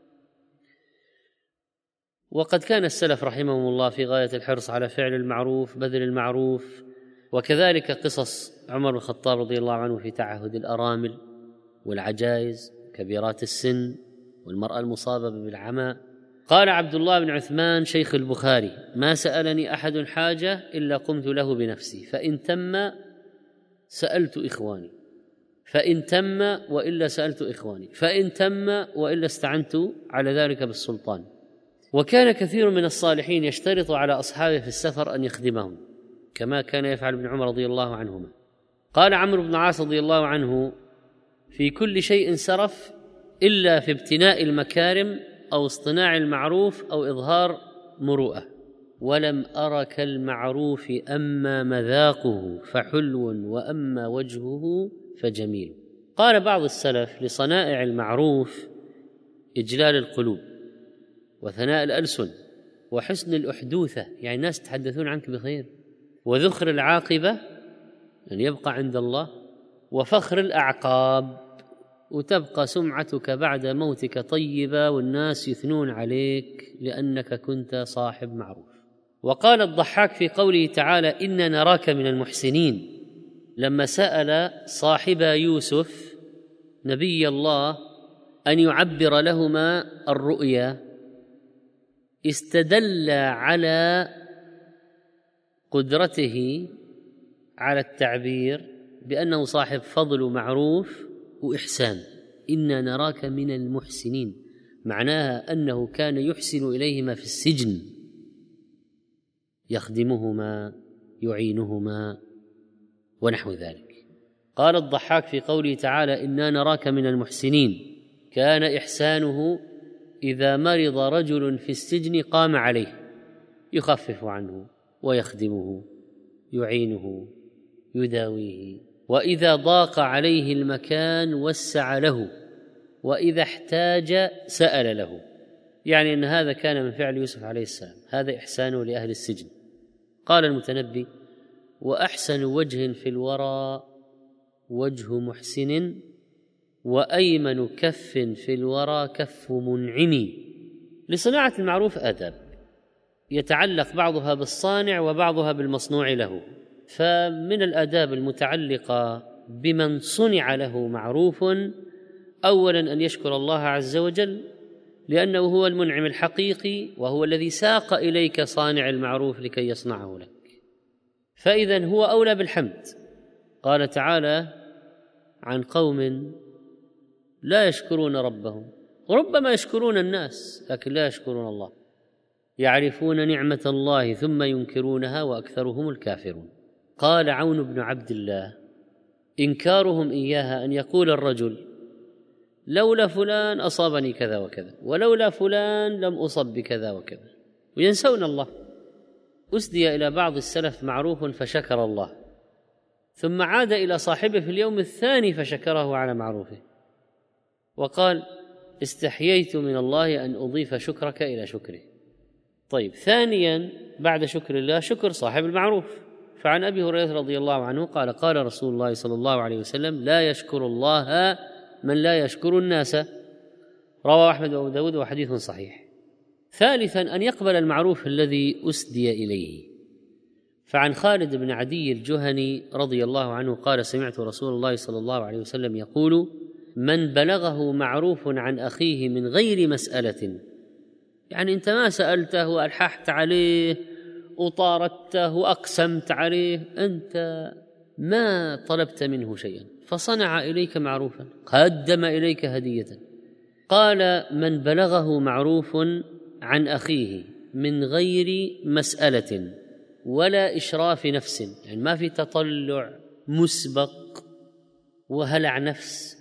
وقد كان السلف رحمهم الله في غاية الحرص على فعل المعروف، بذل المعروف، وكذلك قصص عمر بن الخطاب رضي الله عنه في تعهد الأرامل والعجائز كبيرات السن والمرأة المصابة بالعمى. قال عبد الله بن عثمان شيخ البخاري: ما سألني أحد حاجة إلا قمت له بنفسي، فإن تم سألت إخواني، فإن تم وإلا سألت إخواني، فإن تم وإلا استعنت على ذلك بالسلطان. وكان كثير من الصالحين يشترط على أصحابه في السفر أن يخدمهم، كما كان يفعل ابن عمر رضي الله عنهما. قال عمرو بن العاص رضي الله عنه: في كل شيء سرف إلا في ابتناء المكارم أو اصطناع المعروف أو إظهار مروءة، ولم أر كالمعروف أما مذاقه فحلو وأما وجهه فجميل. قال بعض السلف: لصنائع المعروف إجلال القلوب وثناء الألسن وحسن الأحدوثة، يعني الناس يتحدثون عنك بخير، وذخر العاقبة أن يبقى عند الله، وفخر الأعقاب، وتبقى سمعتك بعد موتك طيبة والناس يثنون عليك لأنك كنت صاحب معروف. وقال الضحاك في قوله تعالى: إنا نراك من المحسنين، لما سأل صاحب يوسف نبي الله أن يعبر لهما الرؤيا، استدل على قدرته على التعبير بأنه صاحب فضل ومعروف وإحسان. إنا نراك من المحسنين، معناها أنه كان يحسن إليهما في السجن، يخدمهما يعينهما ونحو ذلك. قال الضحاك في قوله تعالى: إنا نراك من المحسنين، كان إحسانه إذا مرض رجل في السجن قام عليه يخفف عنه ويخدمه يعينه يداويه، وإذا ضاق عليه المكان وسع له وإذا احتاج سأل له، يعني أن هذا كان من فعل يوسف عليه السلام، هذا إحسانه لأهل السجن. قال المتنبي: وأحسن وجه في الورى وجه محسن، وأيمن كف في الورى كف منعم. لصناعة المعروف آداب يتعلق بعضها بالصانع وبعضها بالمصنوع له. فمن الآداب المتعلقة بمن صنع له معروف أولا أن يشكر الله عز وجل، لأنه هو المنعم الحقيقي وهو الذي ساق إليك صانع المعروف لكي يصنعه لك، فإذن هو أولى بالحمد. قال تعالى عن قوم لا يشكرون ربهم، وربما يشكرون الناس لكن لا يشكرون الله، يعرفون نعمة الله ثم ينكرونها وأكثرهم الكافرون. قال عون بن عبد الله: إنكارهم إياها أن يقول الرجل لولا فلان أصابني كذا وكذا، ولولا فلان لم أصب بكذا وكذا، وينسون الله. أسدي إلى بعض السلف معروف فشكر الله، ثم عاد إلى صاحبه في اليوم الثاني فشكره على معروفه، وقال: استحييت من الله أن أضيف شكرك إلى شكره. طيب، ثانيا بعد شكر الله شكر صاحب المعروف. فعن أبي هريرة رضي الله عنه قال: قال رسول الله صلى الله عليه وسلم: لا يشكر الله من لا يشكر الناس. رواه أحمد وأبو داود وحديث صحيح. ثالثا أن يقبل المعروف الذي أسدي إليه. فعن خالد بن عدي الجهني رضي الله عنه قال: سمعت رسول الله صلى الله عليه وسلم يقول: من بلغه معروف عن أخيه من غير مسألة، يعني أنت ما سألته وألححت عليه وطاردته وأقسمت عليه، أنت ما طلبت منه شيئا، فصنع إليك معروفا، قدم إليك هدية. قال: من بلغه معروف عن أخيه من غير مسألة ولا إشراف نفس، يعني ما في تطلع مسبق وهلع نفس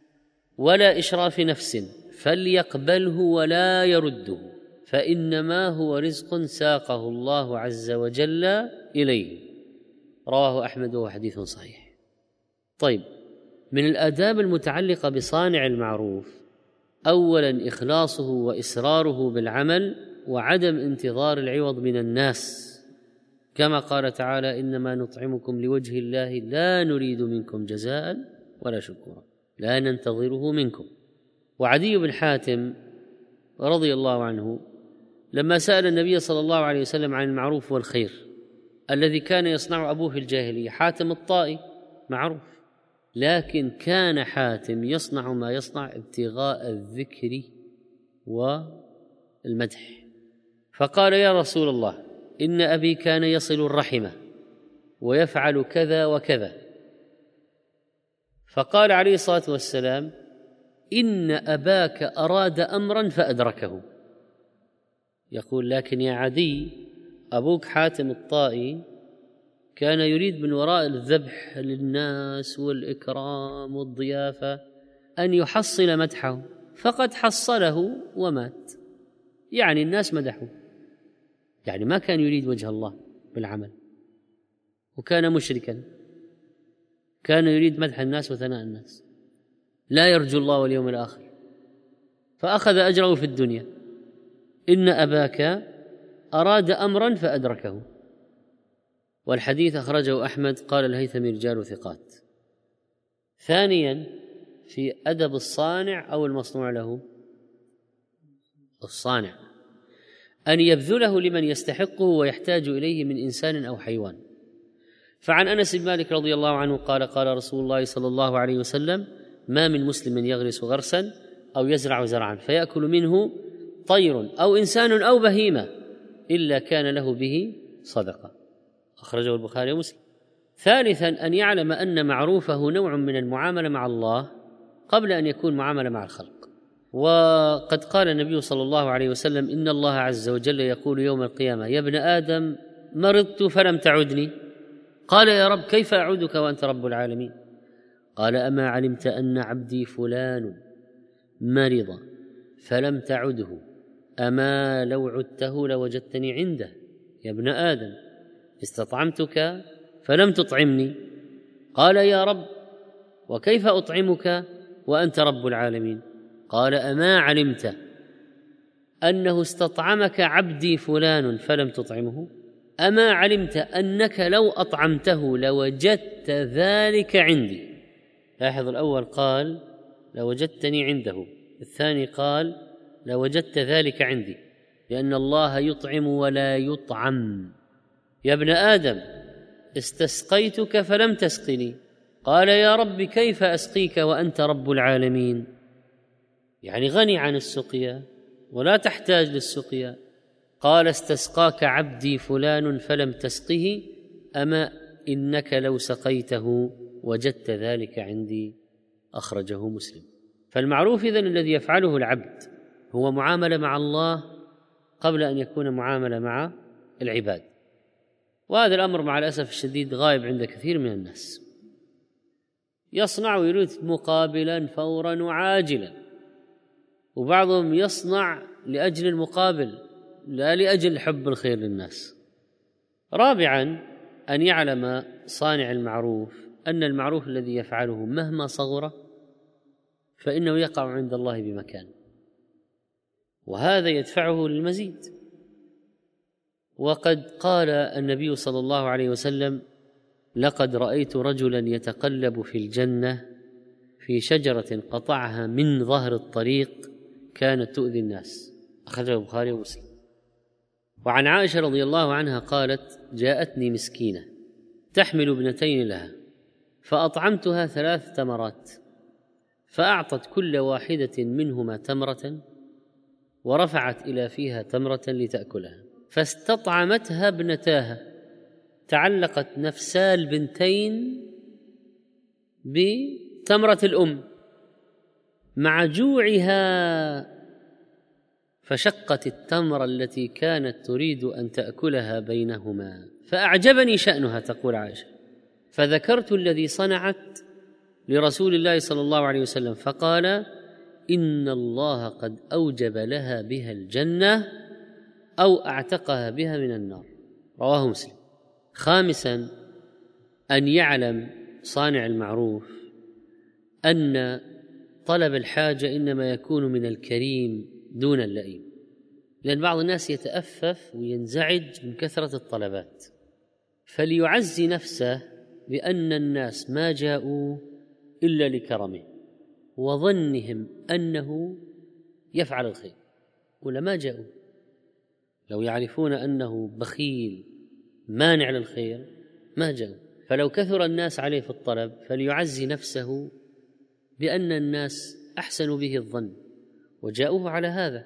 ولا إشراف نفس، فليقبله ولا يرده، فإنما هو رزق ساقه الله عز وجل إليه. رواه أحمد وحديث صحيح. طيب، من الآداب المتعلقة بصانع المعروف أولا إخلاصه وإسراره بالعمل وعدم انتظار العوض من الناس، كما قال تعالى: إنما نطعمكم لوجه الله لا نريد منكم جزاء ولا شكورا، لا ننتظره منكم. وعدي بن حاتم رضي الله عنه لما سأل النبي صلى الله عليه وسلم عن المعروف والخير الذي كان يصنع أبوه في الجاهلية، حاتم الطائي معروف، لكن كان حاتم يصنع ما يصنع ابتغاء الذكر والمدح، فقال: يا رسول الله، إن أبي كان يصل الرحمة ويفعل كذا وكذا. فقال عليه الصلاة والسلام: إن أباك أراد أمرا فأدركه. يقول: لكن يا عدي، أبوك حاتم الطائي كان يريد من وراء الذبح للناس والإكرام والضيافة أن يحصل مدحه، فقد حصله ومات، يعني الناس مدحوه، يعني ما كان يريد وجه الله بالعمل، وكان مشركا، كان يريد مدح الناس وثناء الناس، لا يرجو الله واليوم الآخر، فأخذ أجره في الدنيا. إن أباك أراد أمرا فأدركه. والحديث أخرجه أحمد، قال الهيثمي: رجال ثقات. ثانيا في أدب الصانع أو المصنوع له، الصانع أن يبذله لمن يستحقه ويحتاج إليه من إنسان أو حيوان. فعن أنس بن مالك رضي الله عنه قال: قال رسول الله صلى الله عليه وسلم: ما من مسلم يغرس غرسا أو يزرع زرعا فيأكل منه طير أو إنسان أو بهيمة إلا كان له به صدقة. أخرجه البخاري ومسلم. ثالثا أن يعلم أن معروفه نوع من المعاملة مع الله قبل أن يكون معاملة مع الخلق. وقد قال النبي صلى الله عليه وسلم: إن الله عز وجل يقول يوم القيامة: يا ابن آدم، مرضت فلم تعدني. قال: يا رب، كيف أعودك وأنت رب العالمين؟ قال: أما علمت أن عبدي فلان مرض فلم تعده، أما لو عدته لوجدتني عنده؟ يا ابن آدم، استطعمتك فلم تطعمني. قال: يا رب، وكيف أطعمك وأنت رب العالمين؟ قال: أما علمت أنه استطعمك عبدي فلان فلم تطعمه؟ أما علمت أنك لو أطعمته لوجدت ذلك عندي؟ لاحظ، الأول قال لوجدتني عنده، الثاني قال لوجدت ذلك عندي، لأن الله يطعم ولا يطعم. يا ابن آدم استسقيتك فلم تسقني، قال: يا رب كيف أسقيك وأنت رب العالمين؟ يعني غني عن السقيا ولا تحتاج للسقيا. قال: استسقاك عبدي فلان فلم تسقه، أما إنك لو سقيته وجدت ذلك عندي. أخرجه مسلم. فالمعروف إذن الذي يفعله العبد هو معاملة مع الله قبل أن يكون معاملة مع العباد، وهذا الأمر مع الأسف الشديد غائب عند كثير من الناس. يصنع ويريد مقابلا فورا وعاجلا، وبعضهم يصنع لأجل المقابل لا لأجل حب الخير للناس. رابعا، أن يعلم صانع المعروف أن المعروف الذي يفعله مهما صغر فإنه يقع عند الله بمكان، وهذا يدفعه للمزيد. وقد قال النبي صلى الله عليه وسلم: لقد رأيت رجلا يتقلب في الجنة في شجرة قطعها من ظهر الطريق كانت تؤذي الناس. أخرجه البخاري ومسلم. وعن عائشة رضي الله عنها قالت: جاءتني مسكينة تحمل ابنتين لها فأطعمتها ثلاث تمرات، فأعطت كل واحدة منهما تمرة ورفعت إلى فيها تمرة لتأكلها، فاستطعمتها ابنتاها، تعلقت نفسا البنتين بتمرة الأم مع جوعها، فشقت التمرة التي كانت تريد أن تأكلها بينهما، فأعجبني شأنها. تقول عائشة: فذكرت الذي صنعت لرسول الله صلى الله عليه وسلم، فقال: إن الله قد أوجب لها بها الجنة أو أعتقها بها من النار. رواه مسلم. خامسا، أن يعلم صانع المعروف أن طلب الحاجة إنما يكون من الكريم دون اللئيم، لأن بعض الناس يتأفف وينزعج من كثرة الطلبات، فليعزي نفسه بأن الناس ما جاءوا إلا لكرمه وظنهم أنه يفعل الخير، ولا ما جاءوا. لو يعرفون أنه بخيل مانع للخير ما جاءوا. فلو كثر الناس عليه في الطلب فليعزي نفسه بأن الناس أحسنوا به الظن وجاءوه على هذا،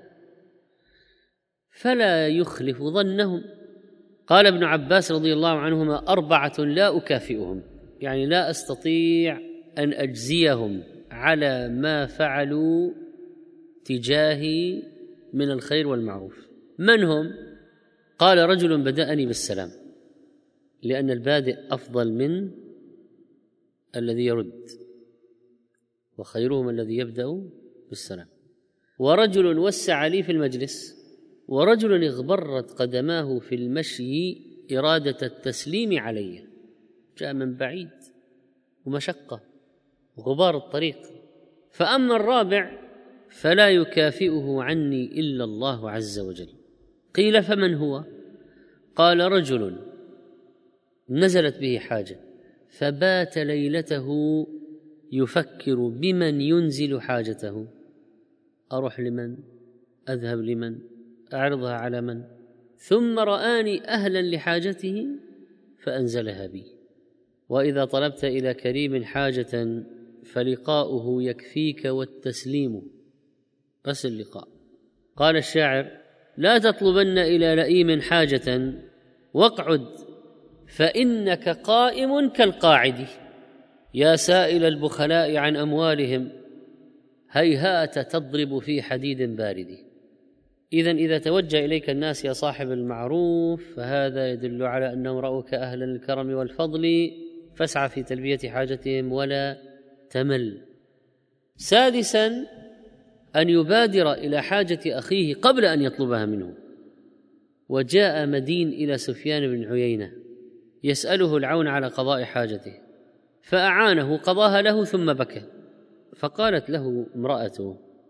فلا يخلف ظنهم. قال ابن عباس رضي الله عنهما: أربعة لا أكافئهم، يعني لا أستطيع أن أجزيهم على ما فعلوا تجاهي من الخير والمعروف. من هم؟ قال: رجل بدأني بالسلام، لأن البادئ أفضل من الذي يرد، وخيرهم الذي يبدأ بالسلام. ورجل وسع لي في المجلس، ورجل اغبرت قدماه في المشي إرادة التسليم علي، جاء من بعيد ومشقة وغبار الطريق. فأما الرابع فلا يكافئه عني إلا الله عز وجل. قيل: فمن هو؟ قال: رجل نزلت به حاجة فبات ليلته يفكر بمن ينزل حاجته، أروح لمن؟ أذهب لمن؟ أعرضها على من؟ ثم رآني أهلا لحاجته فأنزلها بي. وإذا طلبت إلى كريم حاجة فلقاؤه يكفيك والتسليم، بس اللقاء. قال الشاعر: لا تطلبن إلى لئيم حاجة واقعد فإنك قائم كالقاعد، يا سائل البخلاء عن أموالهم هيهات تضرب في حديد بارد. إذن إذا توجه إليك الناس يا صاحب المعروف فهذا يدل على أنهم رأوك أهلا الكرم والفضل، فاسعى في تلبية حاجتهم ولا تمل. سادسا، أن يبادر إلى حاجة أخيه قبل أن يطلبها منه. وجاء مدين إلى سفيان بن عيينة يسأله العون على قضاء حاجته، فأعانه قضاها له ثم بكى، فقالت له امرأته: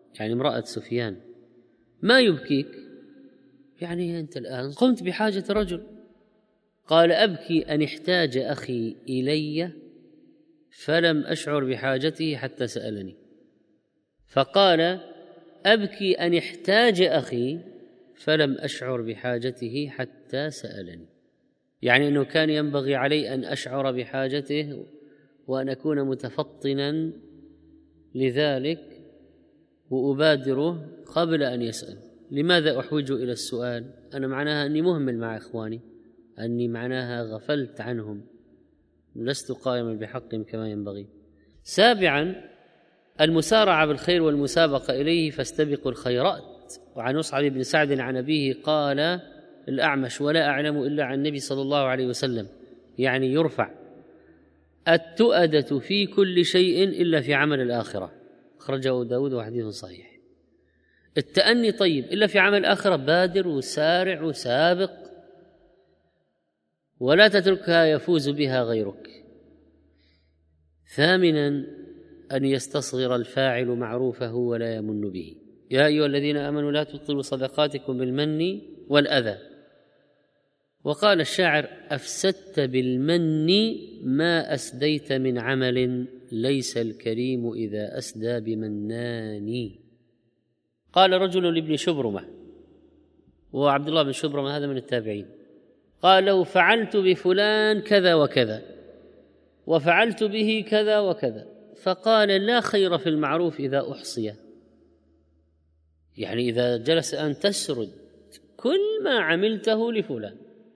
يعني امرأة سفيان: ما يبكيك؟ يعني أنت الآن قمت بحاجة رجل. قال: أبكي أن احتاج أخي إلي فلم أشعر بحاجته حتى سألني. فقال: أبكي أن احتاج أخي فلم أشعر بحاجته حتى سألني. يعني أنه كان ينبغي علي أن أشعر بحاجته وأن أكون متفطنا لذلك وأبادره قبل أن يسأل. لماذا أحوج إلى السؤال؟ أنا معناها أني مهمل مع إخواني، أني معناها غفلت عنهم، لست قائما بحقهم كما ينبغي. سابعا: المسارعة بالخير والمسابقة إليه، فاستبقوا الخيرات. وعن مصعب بن سعد عن أبيه قال الأعمش: ولا أعلم إلا عن النبي صلى الله عليه وسلم، يعني يرفع: التؤدة في كل شيء إلا في عمل الآخرة. أخرجه داود وحديث صحيح. التأني طيب، إلا في عمل الآخرة بادر وسارع وسابق، ولا تتركها يفوز بها غيرك. ثامنا: أن يستصغر الفاعل معروفه ولا يمن به. يا أيها الذين آمنوا لا تبطلوا صدقاتكم بالمن والأذى. وقال الشاعر: أفسدت بالمن ما أسديت من عمل، ليس الكريم إذا أسدى بمنان. قال رجل لابن شبرمة، وعبد الله بن شبرمة هذا من التابعين، قال له: فعلت بفلان كذا وكذا وفعلت به كذا وكذا. فقال: لا خير في المعروف إذا أحصي. يعني إذا جلس أن تسرد كل ما عملته لفلان،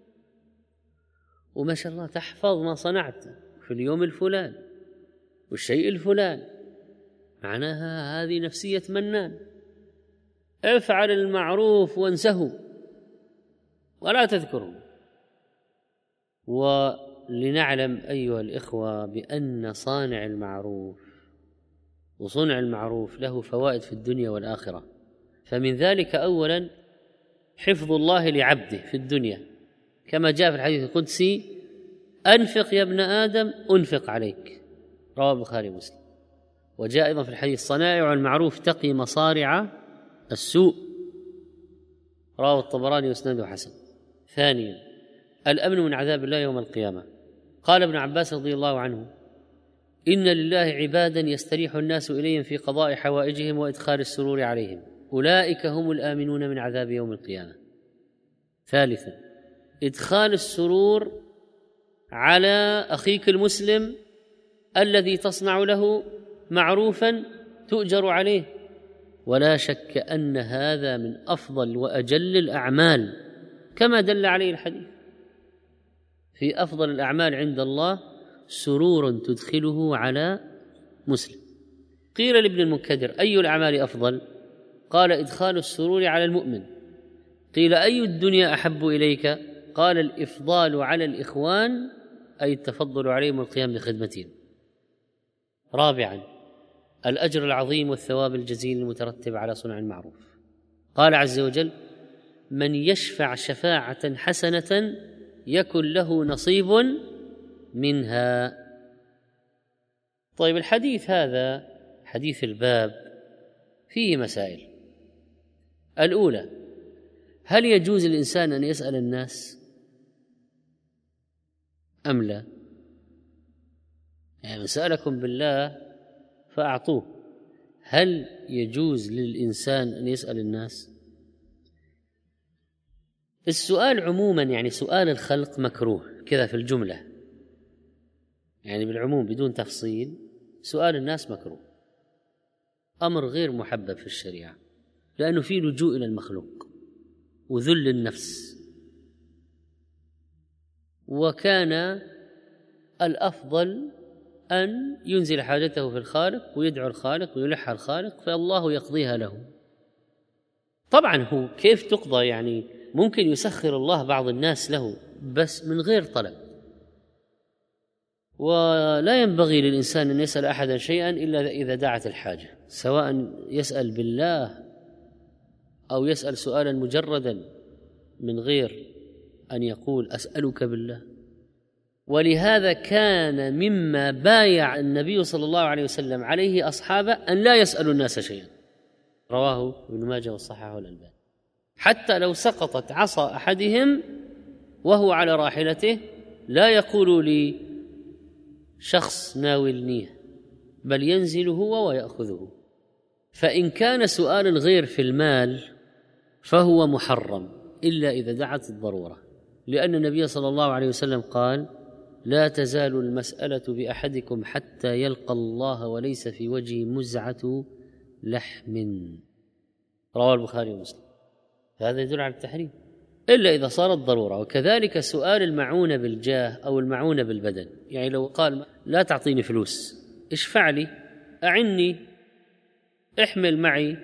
وما شاء الله تحفظ ما صنعت في اليوم الفلان والشيء الفلان، معناها هذه نفسية منان. افعل المعروف وانسه ولا تذكره. ولنعلم أيها الإخوة بأن صانع المعروف وصنع المعروف له فوائد في الدنيا والآخرة. فمن ذلك أولا حفظ الله لعبده في الدنيا، كما جاء في الحديث القدسي: أنفق يا ابن آدم أنفق عليك، رواه البخاري ومسلم. وجاء أيضا في الحديث: صنائع المعروف تقي مصارع السوء، رواه الطبراني واسناده حسن. ثانيا: الأمن من عذاب الله يوم القيامة. قال ابن عباس رضي الله عنه: إن لله عبادا يستريح الناس إليهم في قضاء حوائجهم وإدخال السرور عليهم، أولئك هم الآمنون من عذاب يوم القيامة. ثالثا: إدخال السرور على أخيك المسلم الذي تصنع له معروفا تؤجر عليه، ولا شك أن هذا من أفضل وأجل الأعمال، كما دل عليه الحديث: في أفضل الأعمال عند الله سرور تدخله على مسلم. قيل لابن المنكدر: أي الأعمال أفضل؟ قال: إدخال السرور على المؤمن. قيل: أي الدنيا أحب إليك؟ قال: الإفضال على الإخوان، أي التفضل عليهم والقيام بخدمتهم. رابعا: الأجر العظيم والثواب الجزيل المترتب على صنع المعروف. قال عز وجل: من يشفع شفاعة حسنة يكن له نصيب منها. طيب، الحديث هذا حديث الباب فيه مسائل. الأولى: هل يجوز للإنسان أن يسأل الناس أم لا؟ يعني من سألكم بالله فأعطوه. هل يجوز للإنسان أن يسأل الناس؟ السؤال عموما، يعني سؤال الخلق مكروه كذا في الجملة، يعني بالعموم بدون تفصيل، سؤال الناس مكروه، أمر غير محبب في الشريعة، لأنه فيه لجوء إلى المخلوق وذل النفس. وكان الأفضل أن ينزل حاجته في الخالق ويدعو الخالق ويلح الخالق فالله يقضيها له. طبعا هو كيف تقضى؟ يعني ممكن يسخر الله بعض الناس له بس من غير طلب، ولا ينبغي للإنسان أن يسأل أحدا شيئا إلا إذا دعت الحاجة، سواء يسأل بالله أو يسأل سؤالا مجردا من غير أن يقول أسألك بالله. ولهذا كان مما بايع النبي صلى الله عليه وسلم عليه أصحابه أن لا يسألوا الناس شيئا، رواه ابن ماجه وصححه الألباني. حتى لو سقطت عصا أحدهم وهو على راحلته لا يقول لي شخص ناولنيه، بل ينزل هو ويأخذه. فإن كان سؤال الغير في المال فهو محرم إلا إذا دعت الضرورة، لأن النبي صلى الله عليه وسلم قال: لا تزال المسألة بأحدكم حتى يلقى الله وليس في وجهه مزعة لحم. رواه البخاري ومسلم. هذا يدل على التحريم إلا إذا صارت ضرورة. وكذلك سؤال المعونة بالجاه أو المعونة بالبدن، يعني لو قال: لا تعطيني فلوس، اشفع لي، أعني، احمل معي،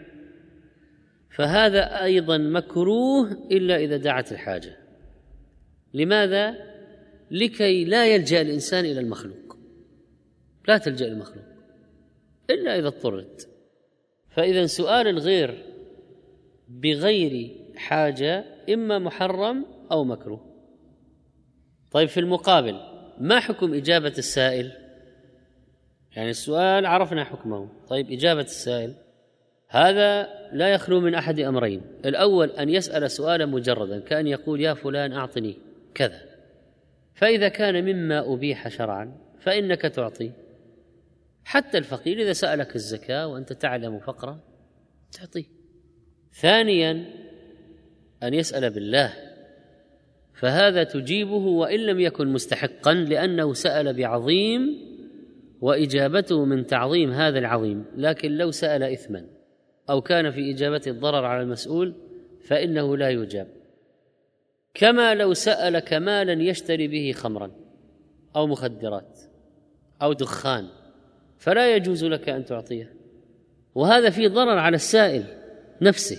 فهذا أيضا مكروه إلا إذا دعت الحاجة. لماذا؟ لكي لا يلجأ الإنسان إلى المخلوق، لا تلجأ المخلوق إلا إذا اضطرت. فإذا سؤال الغير بغير حاجة إما محرم أو مكروه. طيب في المقابل ما حكم إجابة السائل؟ يعني السؤال عرفنا حكمه، طيب إجابة السائل هذا لا يخلو من أحد أمرين. الأول أن يسأل سؤالا مجردا كأن يقول: يا فلان أعطني كذا، فإذا كان مما أبيح شرعا فإنك تعطي. حتى الفقير إذا سألك الزكاة وأنت تعلم فقره تعطيه. ثانيا أن يسأل بالله، فهذا تجيبه وإن لم يكن مستحقا، لأنه سأل بعظيم وإجابته من تعظيم هذا العظيم. لكن لو سأل إثما أو كان في إجابته الضرر على المسؤول فإنه لا يجاب. كما لو سألك مالا يشتري به خمرا أو مخدرات أو دخان فلا يجوز لك أن تعطيه، وهذا فيه ضرر على السائل نفسه.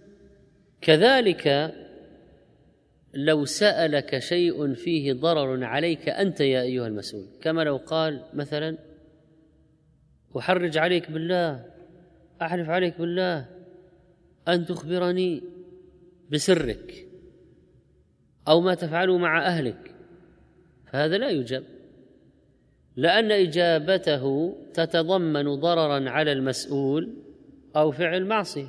كذلك لو سألك شيء فيه ضرر عليك أنت يا أيها المسؤول، كما لو قال مثلا: أحرج عليك بالله، أحلف عليك بالله أن تخبرني بسرك أو ما تفعله مع أهلك، فهذا لا يجاب، لأن إجابته تتضمن ضررا على المسؤول أو فعل معصية.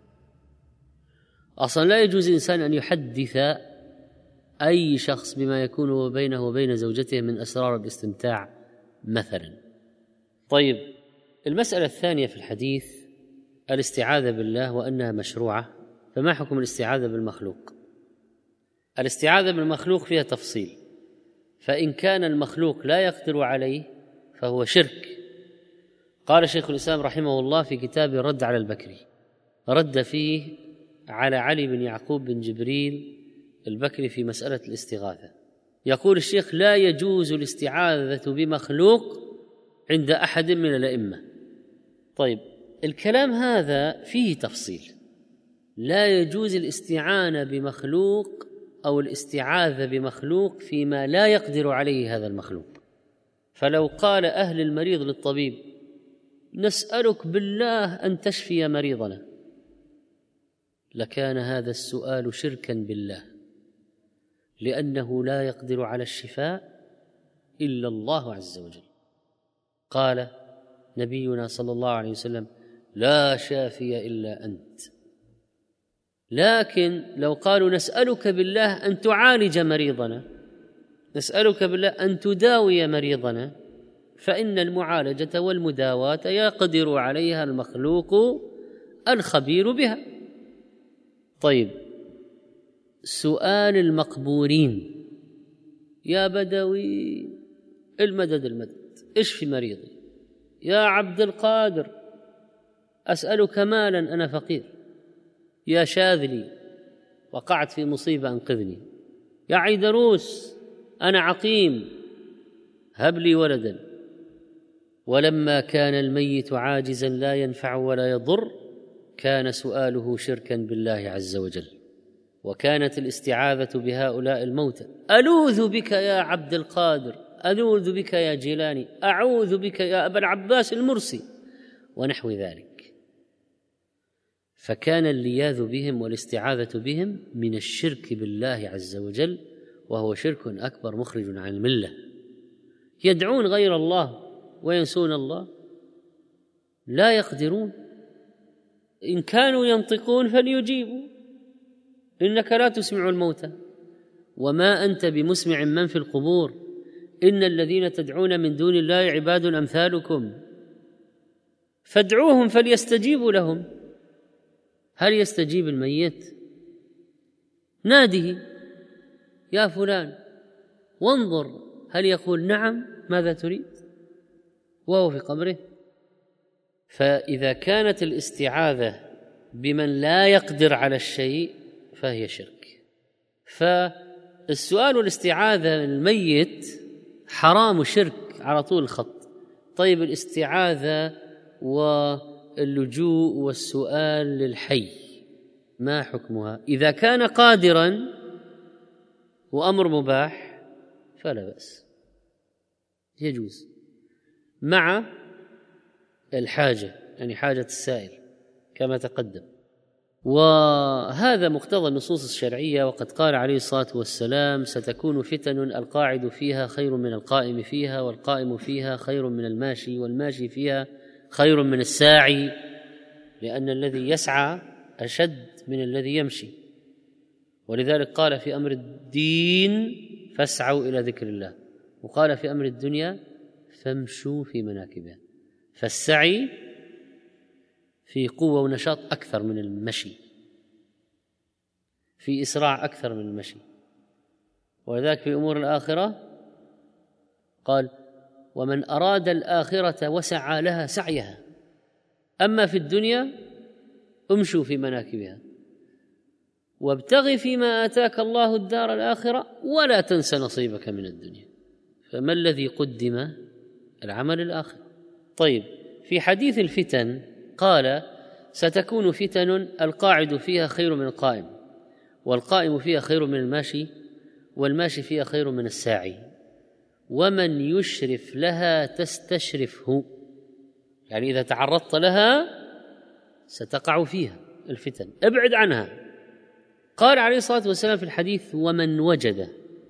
أصلا لا يجوز الإنسان أن يحدث أي شخص بما يكون بينه وبين زوجته من أسرار الاستمتاع مثلا. طيب المسألة الثانية في الحديث الاستعاذة بالله وأنها مشروعة. فما حكم الاستعاذة بالمخلوق؟ الاستعاذة بالمخلوق فيها تفصيل، فإن كان المخلوق لا يقدر عليه فهو شرك. قال شيخ الإسلام رحمه الله في كتاب الرد على البكري، رد فيه على علي بن يعقوب بن جبريل البكري في مسألة الاستغاثة. يقول الشيخ: لا يجوز الاستعاذة بمخلوق عند أحد من الأئمة. طيب الكلام هذا فيه تفصيل، لا يجوز الاستعانة بمخلوق أو الاستعاذة بمخلوق فيما لا يقدر عليه هذا المخلوق. فلو قال أهل المريض للطبيب: نسألك بالله أن تشفي مريضنا، لكان هذا السؤال شركا بالله، لأنه لا يقدر على الشفاء إلا الله عز وجل. قال نبينا صلى الله عليه وسلم: لا شافي إلا أنت. لكن لو قالوا: نسألك بالله أن تعالج مريضنا، نسألك بالله أن تداوي مريضنا، فإن المعالجة والمداواة يقدر عليها المخلوق الخبير بها. طيب سؤال المقبورين: يا بدوي المدد المدد، اشفي مريضي. يا عبد القادر أسألك مالا أنا فقير. يا شاذلي وقعت في مصيبة أنقذني. يا عيدروس أنا عقيم هب لي ولدا. ولما كان الميت عاجزا لا ينفع ولا يضر كان سؤاله شركا بالله عز وجل. وكانت الاستعاذة بهؤلاء الموتى: ألوذ بك يا عبد القادر، ألوذ بك يا جيلاني، أعوذ بك يا أبا العباس المرسي، ونحو ذلك. فكان اللياذ بهم والاستعاذة بهم من الشرك بالله عز وجل، وهو شرك أكبر مخرج عن الملة. يدعون غير الله وينسون الله، لا يقدرون. إن كانوا ينطقون فليجيبوا إنك لا تسمع الموتى وما أنت بمسمع من في القبور إن الذين تدعون من دون الله عباد أمثالكم فادعوهم فليستجيبوا لهم. هل يستجيب الميت؟ ناده يا فلان وانظر هل يقول نعم ماذا تريد وهو في قبره. فإذا كانت الاستعاذة بمن لا يقدر على الشيء فهي شرك. فالسؤال والاستعاذة الميت حرام وشرك على طول الخط. طيب الاستعاذة واللجوء والسؤال للحي ما حكمها؟ إذا كان قادرا وأمر مباح فلا بأس، يجوز مع الحاجة، يعني حاجة السائل كما تقدم. وهذا مقتضى النصوص الشرعية. وقد قال عليه الصلاة والسلام ستكون فتن القاعد فيها خير من القائم فيها والقائم فيها خير من الماشي والماشي فيها خير من الساعي، لأن الذي يسعى أشد من الذي يمشي. ولذلك قال في أمر الدين فاسعوا إلى ذكر الله، وقال في أمر الدنيا فامشوا في مناكبها. فالسعي في قوة ونشاط أكثر من المشي، في إسراع أكثر من المشي. ولذلك في أمور الآخرة قال ومن أراد الآخرة وسعى لها سعيها، أما في الدنيا امشوا في مناكبها وابتغ فيما آتاك الله الدار الآخرة ولا تنس نصيبك من الدنيا. فما الذي قدم؟ العمل الآخر. طيب في حديث الفتن قال ستكون فتن القاعد فيها خير من القائم والقائم فيها خير من الماشي والماشي فيها خير من الساعي ومن يشرف لها تستشرفه، يعني إذا تعرضت لها ستقع فيها الفتن، ابعد عنها. قال عليه الصلاة والسلام في الحديث ومن وجد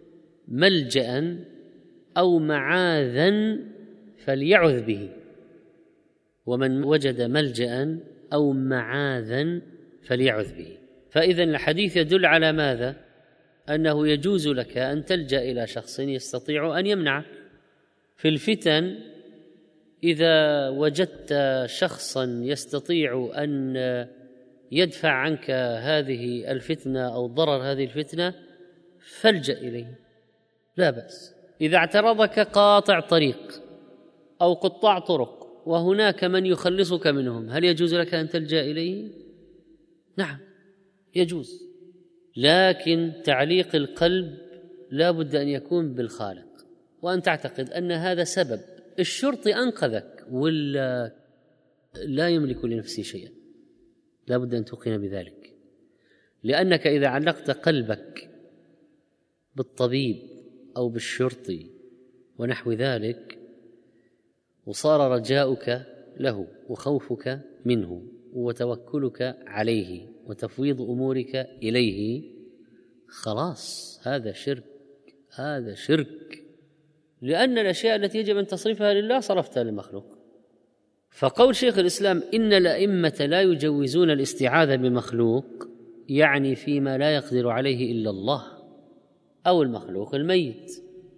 ملجأ أو معاذا فليعذ به، ومن وجد ملجأ أو معاذا فليعذ به. فإذا الحديث يدل على ماذا؟ أنه يجوز لك أن تلجأ إلى شخص يستطيع أن يمنع في الفتن. إذا وجدت شخصا يستطيع أن يدفع عنك هذه الفتنة أو ضرر هذه الفتنة فالجأ إليه لا بأس. إذا اعترضك قاطع طريق أو قطاع طرق وهناك من يخلصك منهم، هل يجوز لك أن تلجأ إليه؟ نعم يجوز، لكن تعليق القلب لا بد أن يكون بالخالق، وأن تعتقد أن هذا سبب. الشرطي أنقذك ولا لا يملك لنفسه شيئا، لا بد أن توقن بذلك، لأنك إذا علقت قلبك بالطبيب أو بالشرطي ونحو ذلك وصار رجاؤك له وخوفك منه وتوكلك عليه وتفويض أمورك إليه، خلاص هذا شرك، هذا شرك، لأن الأشياء التي يجب أن تصرفها لله صرفتها للمخلوق. فقول شيخ الإسلام إن الأئمة لا يجوزون الاستعاذة بمخلوق يعني فيما لا يقدر عليه إلا الله أو المخلوق الميت.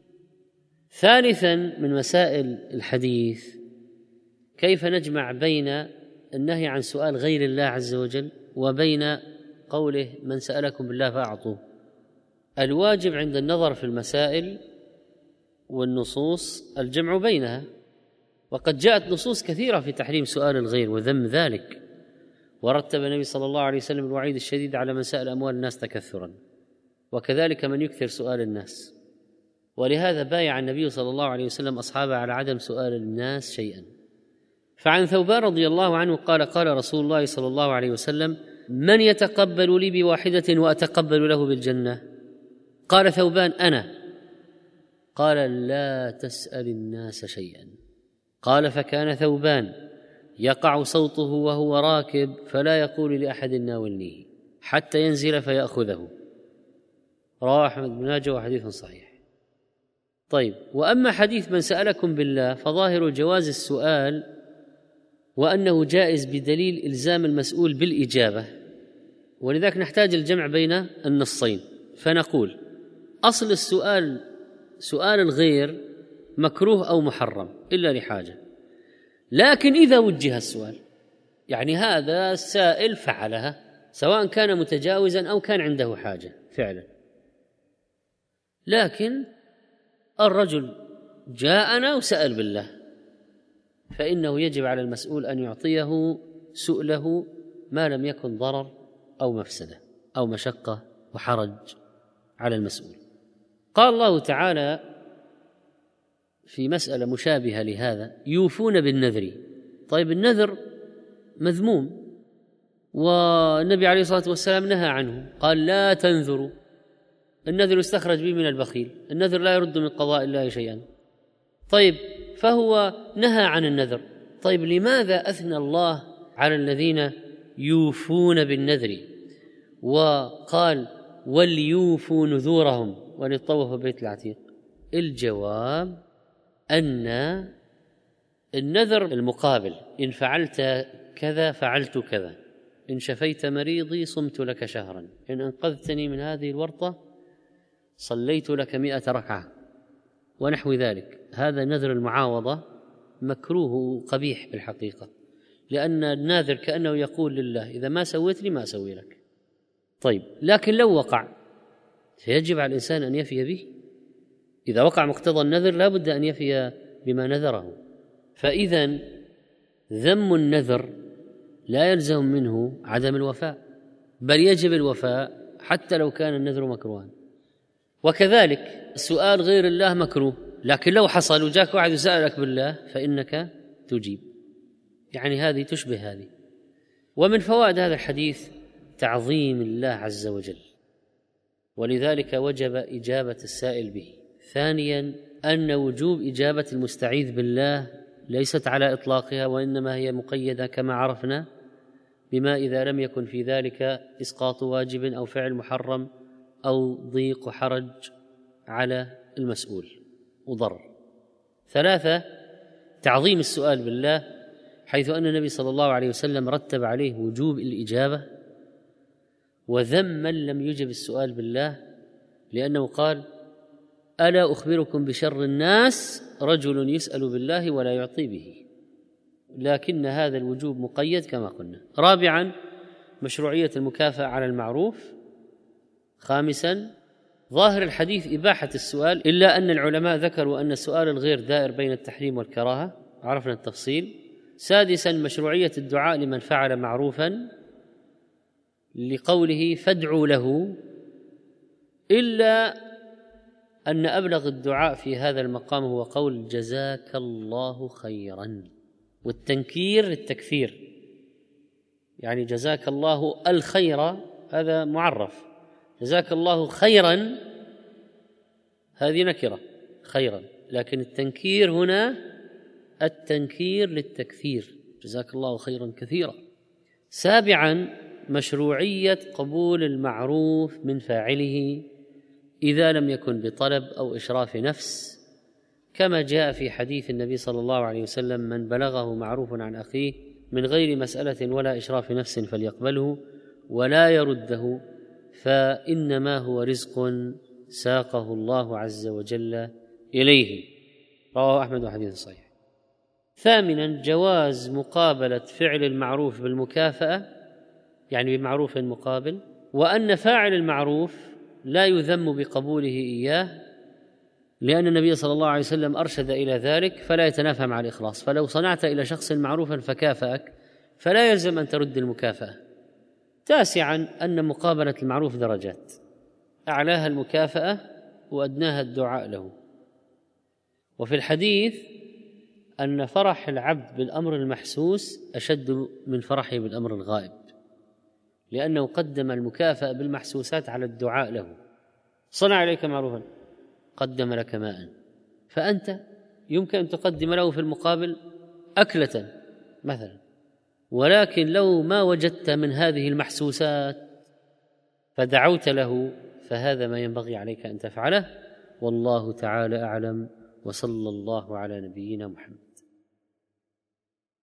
ثالثا من مسائل الحديث كيف نجمع بين النهي عن سؤال غير الله عز وجل وبين قوله من سألكم بالله فأعطوه. الواجب عند النظر في المسائل والنصوص الجمع بينها، وقد جاءت نصوص كثيرة في تحريم سؤال الغير وذم ذلك، ورتب النبي صلى الله عليه وسلم الوعيد الشديد على من سأل أموال الناس تكثرا، وكذلك من يكثر سؤال الناس. ولهذا بايع النبي صلى الله عليه وسلم أصحابه على عدم سؤال الناس شيئا. فعن ثوبان رضي الله عنه قال قال رسول الله صلى الله عليه وسلم من يتقبل لي بواحدة وأتقبل له بالجنة؟ قال ثوبان أنا. قال لا تسأل الناس شيئا. قال فكان ثوبان يقع صوته وهو راكب فلا يقول لأحد ناولنيه حتى ينزل فيأخذه. رواه أحمد بن ماجه وحديث صحيح. طيب، وأما حديث من سألكم بالله فظاهر جواز السؤال وأنه جائز بدليل إلزام المسؤول بالإجابة، ولذلك نحتاج الجمع بين النصين. فنقول أصل السؤال سؤال الغير مكروه أو محرم إلا لحاجة، لكن إذا وجه السؤال، يعني هذا السائل فعلها سواء كان متجاوزا أو كان عنده حاجة فعلا، لكن الرجل جاءنا وسأل بالله، فإنه يجب على المسؤول أن يعطيه سؤله ما لم يكن ضرر أو مفسدة أو مشقة وحرج على المسؤول. قال الله تعالى في مسألة مشابهة لهذا: يوفون بالنذر. طيب النذر مذموم، والنبي عليه الصلاة والسلام نهى عنه، قال لا تنذروا، النذر يستخرج به من البخيل، النذر لا يرد من قضاء الله شيئا. طيب فهو نهى عن النذر، طيب لماذا أثنى الله على الذين يوفون بالنذر وقال وليوفوا نذورهم وليطوفوا بيت العتيق؟ الجواب أن النذر المقابل، إن فعلت كذا فعلت كذا، إن شفيت مريضي صمت لك شهرا، إن أنقذتني من هذه الورطة صليت لك مئة ركعة ونحو ذلك. هذا نذر المعاوضة مكروه قبيح بالحقيقة، لأن الناذر كأنه يقول لله إذا ما سويت لي ما أسوي لك. طيب لكن لو وقع فيجب على الإنسان أن يفي به، إذا وقع مقتضى النذر لا بد أن يفي بما نذره. فإذن ذم النذر لا يلزم منه عدم الوفاء، بل يجب الوفاء حتى لو كان النذر مكروها. وكذلك سؤال غير الله مكروه، لكن لو حصل وجاك واحد يسألك بالله فإنك تجيب، يعني هذه تشبه هذه. ومن فوائد هذا الحديث تعظيم الله عز وجل، ولذلك وجب إجابة السائل به. ثانيا أن وجوب إجابة المستعيذ بالله ليست على إطلاقها، وإنما هي مقيدة كما عرفنا بما إذا لم يكن في ذلك إسقاط واجب أو فعل محرم أو ضيق وحرج على المسؤول وضرر. ثلاثة تعظيم السؤال بالله، حيث أن النبي صلى الله عليه وسلم رتب عليه وجوب الإجابة وذم من لم يجب السؤال بالله، لأنه قال ألا أخبركم بشر الناس رجل يسأل بالله ولا يعطي به، لكن هذا الوجوب مقيد كما قلنا. رابعا مشروعية المكافأة على المعروف. خامسا ظاهر الحديث إباحة السؤال، إلا أن العلماء ذكروا أن السؤال الغير دائر بين التحريم والكراهة، عرفنا التفصيل. سادسا مشروعية الدعاء لمن فعل معروفا لقوله فادعوا له، إلا أن أبلغ الدعاء في هذا المقام هو قول جزاك الله خيرا، والتنكير للتكثير، يعني جزاك الله الخير هذا معرف، جزاك الله خيرا هذه نكرة خيرا، لكن التنكير هنا التنكير للتكثير، جزاك الله خيرا كثيرا. سابعا مشروعية قبول المعروف من فاعله إذا لم يكن بطلب أو إشراف نفس، كما جاء في حديث النبي صلى الله عليه وسلم من بلغه معروف عن أخيه من غير مسألة ولا إشراف نفس فليقبله ولا يرده، فإنما هو رزق ساقه الله عز وجل إليه. رواه أحمد وحديث صحيح. ثامنا جواز مقابلة فعل المعروف بالمكافأة، يعني بمعروف مقابل، وأن فاعل المعروف لا يذم بقبوله إياه، لأن النبي صلى الله عليه وسلم أرشد إلى ذلك فلا يتنافى مع الإخلاص. فلو صنعت إلى شخص معروفا فكافأك فلا يلزم أن ترد المكافأة. تاسعا أن مقابلة المعروف درجات، أعلاها المكافأة وأدناها الدعاء له. وفي الحديث أن فرح العبد بالأمر المحسوس أشد من فرحه بالأمر الغائب، لأنه قدم المكافأة بالمحسوسات على الدعاء له. صنع إليك معروفا قدم لك ماء، فأنت يمكن أن تقدم له في المقابل أكلة مثلا، ولكن لو ما وجدت من هذه المحسوسات فدعوت له فهذا ما ينبغي عليك أن تفعله. والله تعالى أعلم، وصلى الله على نبينا محمد.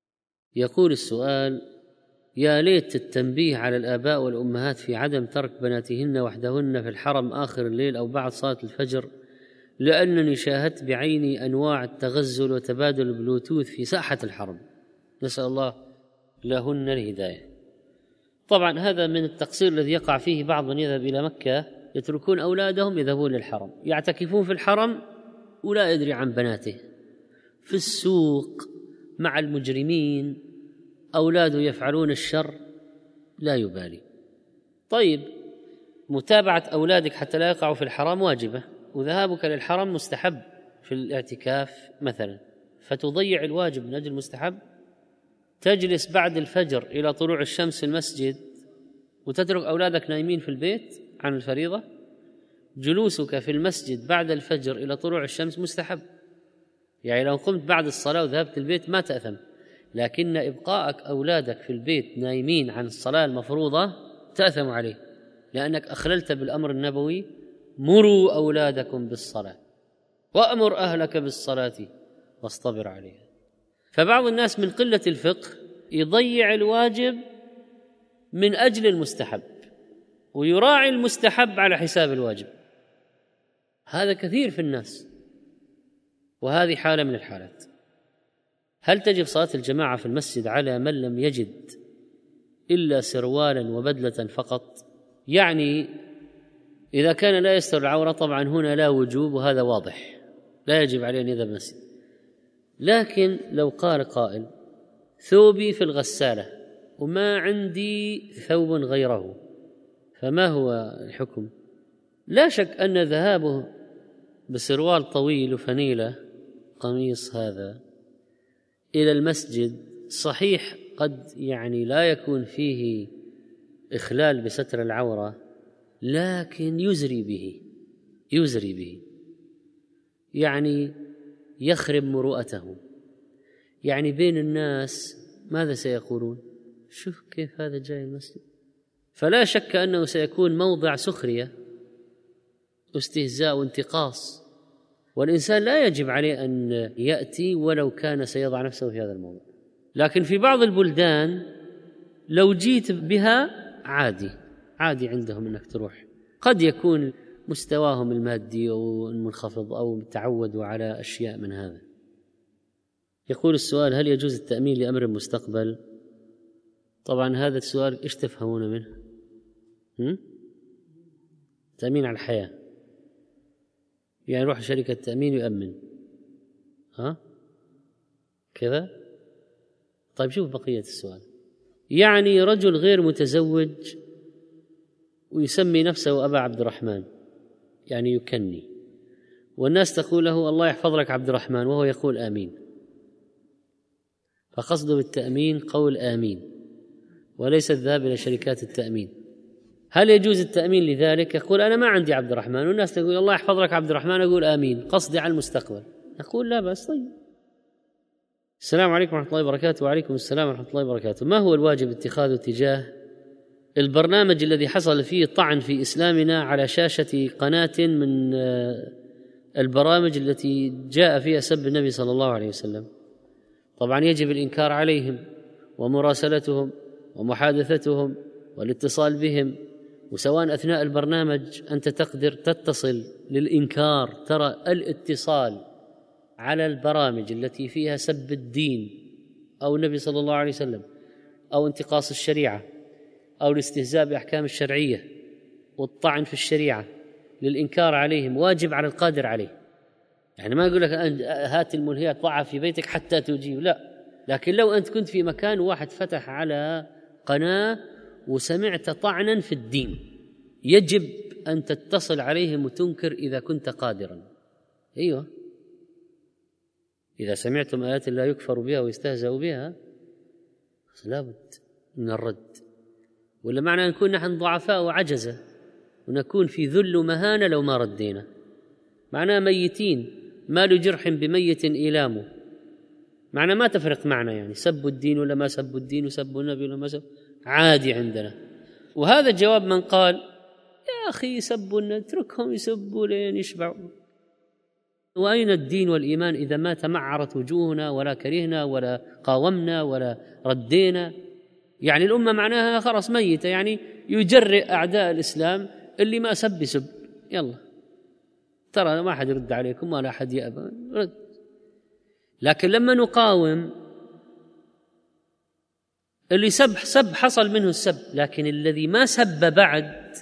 يقول السؤال: يا ليت التنبيه على الآباء والأمهات في عدم ترك بناتهن وحدهن في الحرم آخر الليل أو بعد صلاة الفجر، لأنني شاهدت بعيني أنواع التغزل وتبادل البلوتوث في ساحة الحرم، نسأل الله لهن الهداية. طبعا هذا من التقصير الذي يقع فيه بعض من يذهب إلى مكة، يتركون أولادهم يذهبون للحرم، يعتكفون في الحرم ولا يدري عن بناته، في السوق مع المجرمين أولاده يفعلون الشر لا يبالي. طيب، متابعة أولادك حتى لا يقعوا في الحرام واجبة، وذهابك للحرم مستحب في الاعتكاف مثلا، فتضيع الواجب من أجل المستحب؟ تجلس بعد الفجر إلى طلوع الشمس في المسجد وتترك أولادك نايمين في البيت عن الفريضة؟ جلوسك في المسجد بعد الفجر إلى طلوع الشمس مستحب، يعني لو قمت بعد الصلاة وذهبت البيت ما تأثم، لكن إبقاءك أولادك في البيت نايمين عن الصلاة المفروضة تأثم عليه، لأنك أخللت بالأمر النبوي: مروا أولادكم بالصلاة وأمر أهلك بالصلاة واصطبر عليها. فبعض الناس من قلة الفقه يضيع الواجب من أجل المستحب ويراعي المستحب على حساب الواجب، هذا كثير في الناس، وهذه حالة من الحالات. هل تجب صلاة الجماعة في المسجد على من لم يجد إلا سروالا وبدلة فقط؟ يعني إذا كان لا يستر العورة طبعا هنا لا وجوب، وهذا واضح، لا يجب عليه أن يذهب المسجد. لكن لو قال قائل: ثوبي في الغسالة وما عندي ثوب غيره، فما هو الحكم؟ لا شك أن ذهابه بسروال طويل وفنيلة قميص هذا إلى المسجد صحيح قد يعني لا يكون فيه إخلال بستر العورة، لكن يزري به يزري به يعني يخرب مروءته، يعني بين الناس ماذا سيقولون؟ شوف كيف هذا جاي المسجد. فلا شك أنه سيكون موضع سخرية واستهزاء وانتقاص، والإنسان لا يجب عليه أن يأتي ولو كان سيضع نفسه في هذا الموضع. لكن في بعض البلدان لو جيت بها عادي عادي عندهم أنك تروح، قد يكون مستواهم المادي أو المنخفض أو تعودوا على أشياء من هذا. يقول السؤال: هل يجوز التأمين لأمر المستقبل؟ طبعا هذا السؤال إيش تفهمون منه؟ هم؟ تأمين على الحياة، يعني يروح شركة تأمين ويأمن، ها كذا؟ طيب شوف بقية السؤال. يعني رجل غير متزوج ويسمي نفسه أبا عبد الرحمن، يعني يكني، والناس تقول له: الله يحفظ لك عبد الرحمن، وهو يقول آمين، فقصده بالتأمين قول آمين وليس الذهاب إلى شركات التأمين. هل يجوز التأمين لذلك؟ يقول: أنا ما عندي عبد الرحمن، والناس تقول: الله يحفظ لك عبد الرحمن، أقول آمين، قصدي على المستقبل. نقول: لا بأس. طيب. السلام عليكم ورحمة الله وبركاته. وعليكم السلام ورحمة الله وبركاته. ما هو الواجب اتخاذه تجاه البرنامج الذي حصل فيه طعن في إسلامنا على شاشة قناة من البرامج التي جاء فيها سب النبي صلى الله عليه وسلم؟ طبعا يجب الإنكار عليهم ومراسلتهم ومحادثتهم والاتصال بهم، وسواء أثناء البرنامج أنت تقدر تتصل للإنكار. ترى الاتصال على البرامج التي فيها سب الدين أو النبي صلى الله عليه وسلم أو انتقاص الشريعة أو الاستهزاء بأحكام الشرعية والطعن في الشريعة للإنكار عليهم واجب على القادر عليه. يعني ما أقول لك هات الملهيات ضعها في بيتك حتى تجيب، لا، لكن لو أنت كنت في مكان واحد فتح على قناة وسمعت طعنا في الدين، يجب أن تتصل عليهم وتنكر إذا كنت قادرا. أيوة، إذا سمعتم آيات لا يكفر بها ويستهزأ بها لابد من الرد، ولا معنى نكون نحن ضعفاء وعجزة ونكون في ذل ومهانة لو ما ردينا، معناه ميتين، ما له جرح بميت إيلامه، معناه ما تفرق معنا، يعني سبوا الدين ولا ما سبوا الدين، وسبوا النبي ولا ما سبوا، عادي عندنا. وهذا جواب من قال: يا أخي سبوا، اتركهم يسبوا لين يشبعوا، وأين الدين والإيمان إذا ما تمعرت وجوهنا ولا كرهنا ولا قاومنا ولا ردينا؟ يعني الأمة معناها خلاص ميتة، يعني يجرئ أعداء الإسلام اللي ما سب يسب، يلا ترى ما أحد يرد عليكم ولا أحد يأبى رد. لكن لما نقاوم اللي سب سب حصل منه السب، لكن الذي ما سب بعد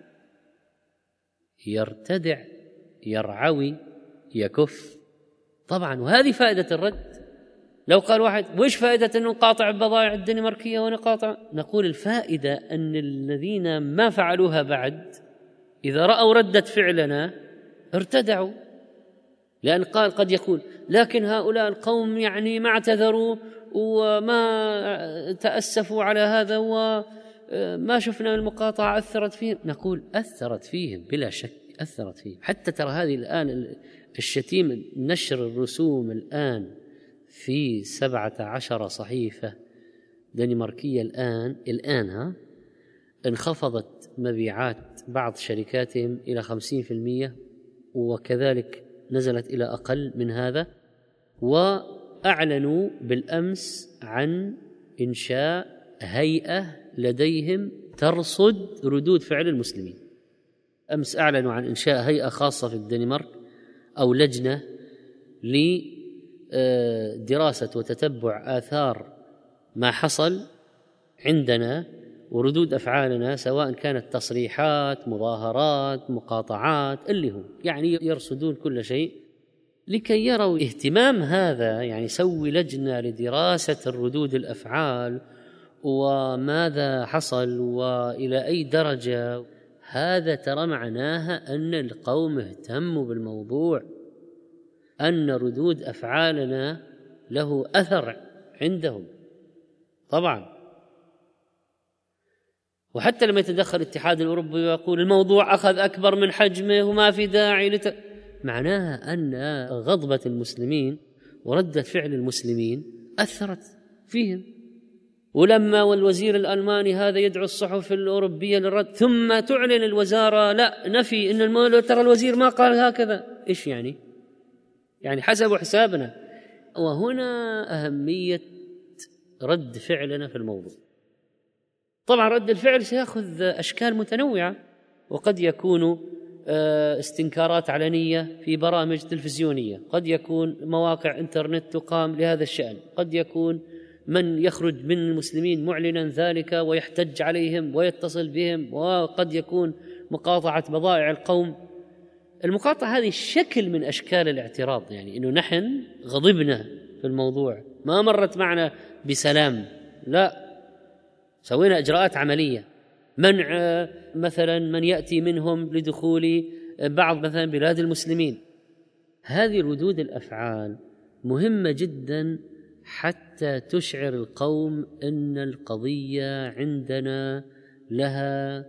يرتدع يرعوي يكف طبعا. وهذه فائدة الرد. لو قال واحد وإيش فائدة أن نقاطع البضائع الدنماركية ونقاطع، نقول الفائدة أن الذين ما فعلوها بعد إذا رأوا ردة فعلنا ارتدعوا، لأن قال قد يقول لكن هؤلاء القوم يعني ما اعتذروا وما تأسفوا على هذا وما شفنا المقاطعة أثرت فيهم. نقول أثرت فيهم بلا شك، أثرت فيهم. حتى ترى هذه الآن الشتيمة، نشر الرسوم الآن في سبعة عشر صحيفة دنماركية الآن الآن ها انخفضت مبيعات بعض شركاتهم إلى خمسين في المئة، وكذلك نزلت إلى أقل من هذا. وأعلنوا بالأمس عن إنشاء هيئة لديهم ترصد ردود فعل المسلمين. أمس أعلنوا عن إنشاء هيئة خاصة في الدنمارك أو لجنة لدراسة وتتبع آثار ما حصل عندنا وردود أفعالنا، سواء كانت تصريحات، مظاهرات، مقاطعات، اللي هو يعني يرصدون كل شيء لكي يروا اهتمام هذا. يعني سوي لجنة لدراسة الردود الأفعال وماذا حصل وإلى أي درجة. هذا ترى معناها أن القوم اهتموا بالموضوع، أن ردود أفعالنا له أثر عندهم طبعا. وحتى لما يتدخل الاتحاد الأوروبي ويقول الموضوع أخذ أكبر من حجمه وما في داعي لت... معناها أن غضبة المسلمين وردة فعل المسلمين أثرت فيهم. ولما والوزير الألماني هذا يدعو الصحف الأوروبية للرد، ثم تعلن الوزارة لا نفي إن المولى ترى الوزير ما قال هكذا، إيش يعني؟ يعني حسبوا حسابنا. وهنا أهمية رد فعلنا في الموضوع. طبعا رد الفعل سيأخذ أشكال متنوعة، وقد يكون استنكارات علنية في برامج تلفزيونية، قد يكون مواقع انترنت تقام لهذا الشأن، قد يكون من يخرج من المسلمين معلنا ذلك ويحتج عليهم ويتصل بهم، وقد يكون مقاطعة بضائع القوم. المقاطعة هذه شكل من أشكال الاعتراض، يعني إنه نحن غضبنا في الموضوع، ما مرت معنا بسلام، لا، سوينا إجراءات عملية، منع مثلا من يأتي منهم لدخول بعض مثلا بلاد المسلمين. هذه ردود الأفعال مهمة جدا حتى تشعر القوم أن القضية عندنا لها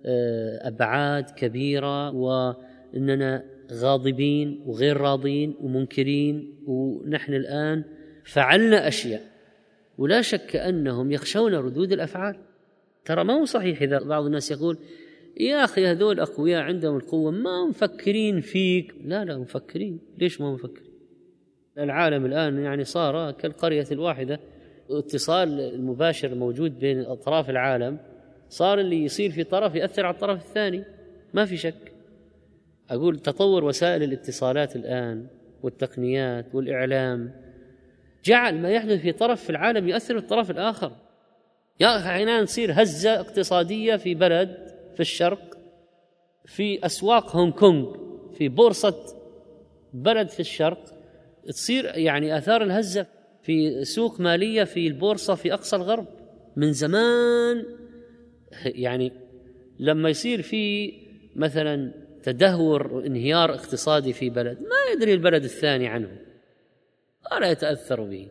أبعاد كبيرة، وأننا غاضبين وغير راضين ومنكرين، ونحن الآن فعلنا أشياء. ولا شك أنهم يخشون ردود الأفعال. ترى ما هو صحيح إذا بعض الناس يقول يا أخي هذول أقوياء عندهم القوة ما مفكرين فيك. لا لا مفكرين. ليش ما مفكرين؟ العالم الآن يعني صار كالقرية الواحدة، اتصال المباشر موجود بين أطراف العالم، صار اللي يصير في طرف يأثر على الطرف الثاني، ما في شك. أقول تطور وسائل الاتصالات الآن والتقنيات والإعلام جعل ما يحدث في طرف في العالم يؤثر في الطرف الآخر. يا أخي أحيانا تصير هزة اقتصادية في بلد في الشرق، في أسواق هونغ كونغ، في بورصة بلد في الشرق، تصير يعني آثار الهزة في سوق مالية في البورصة في أقصى الغرب. من زمان يعني لما يصير في مثلا تدهور وانهيار اقتصادي في بلد ما يدري البلد الثاني عنه ولا يتأثر به.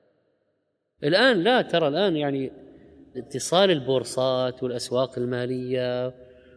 الآن لا، ترى الآن يعني اتصال البورصات والأسواق المالية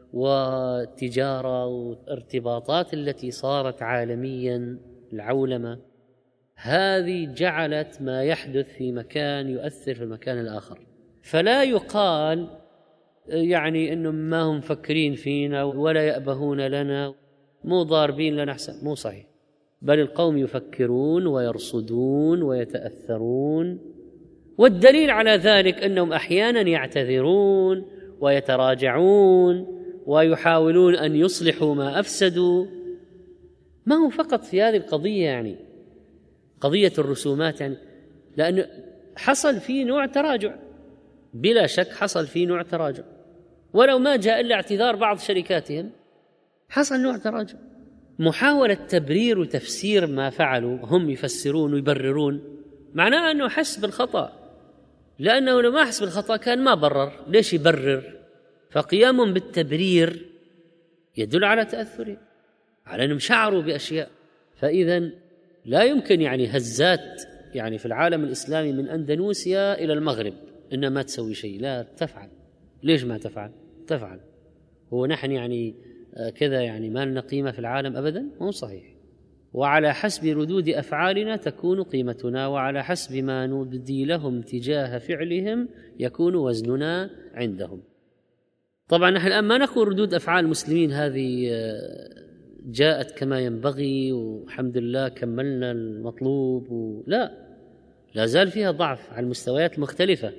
والتجارة والارتباطات التي صارت عالميا، العولمة هذه جعلت ما يحدث في مكان يؤثر في المكان الآخر. فلا يقال يعني إنهم ما هم مفكرين فينا ولا يأبهون لنا، مو ضاربين لنا حسن، مو صحيح. بل القوم يفكرون ويرصدون ويتأثرون، والدليل على ذلك أنهم أحيانا يعتذرون ويتراجعون ويحاولون أن يصلحوا ما أفسدوا. ما هو فقط في هذه القضية، يعني قضية الرسومات، يعني لأن حصل فيه نوع تراجع، بلا شك حصل فيه نوع تراجع، ولو ما جاء إلا اعتذار بعض شركاتهم حصل نوع تراجع. محاولة تبرير وتفسير ما فعلوا، هم يفسرون ويبررون، معناه أنه حس بالخطأ، لأنه لو ما حس بالخطأ كان ما برر. ليش يبرر؟ فقيامهم بالتبرير يدل على تأثره، على أنهم شعروا بأشياء. فإذا لا يمكن يعني هزات يعني في العالم الإسلامي من أندونيسيا إلى المغرب إنها ما تسوي شيء، لا تفعل. ليش ما تفعل؟ تفعل. هو نحن يعني كذا يعني ما لنا قيمة في العالم أبدا؟ مو صحيح. وعلى حسب ردود أفعالنا تكون قيمتنا، وعلى حسب ما نبدي لهم تجاه فعلهم يكون وزننا عندهم. طبعا نحن الآن ما نقول ردود أفعال المسلمين هذه جاءت كما ينبغي والحمد لله كملنا المطلوب، لا، لا زال فيها ضعف على المستويات المختلفة،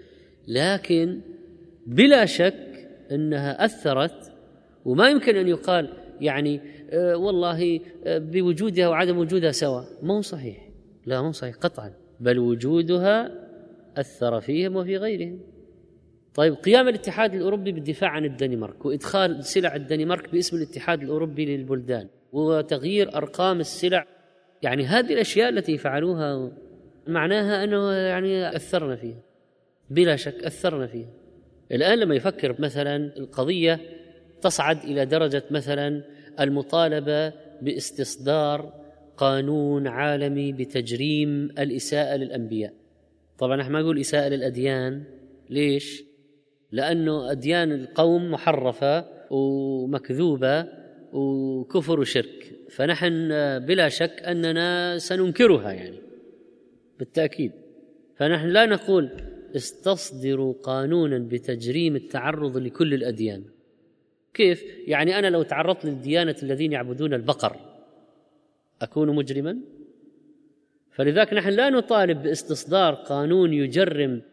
لكن بلا شك أنها أثرت. وما يمكن أن يقال يعني آه والله آه بوجودها وعدم وجودها سوا، ما هو صحيح، لا مو صحيح قطعا، بل وجودها أثر فيهم وفي غيرهم. طيب، قيام الاتحاد الأوروبي بالدفاع عن الدنمارك وإدخال سلع الدنمارك باسم الاتحاد الأوروبي للبلدان وتغيير أرقام السلع، يعني هذه الأشياء التي فعلوها معناها أنه يعني أثرنا فيها، بلا شك أثرنا فيها. الآن لما يفكر مثلا القضية تصعد إلى درجة مثلا المطالبة باستصدار قانون عالمي بتجريم الإساءة للأنبياء. طبعا نحن ما نقول إساءة للأديان، ليش؟ لأنه أديان القوم محرفة ومكذوبة وكفر وشرك، فنحن بلا شك أننا سننكرها يعني بالتأكيد. فنحن لا نقول استصدروا قانونا بتجريم التعرض لكل الأديان. كيف؟ يعني أنا لو تعرضت للديانة الذين يعبدون البقر أكون مجرما؟ فلذلك نحن لا نطالب باستصدار قانون يجرم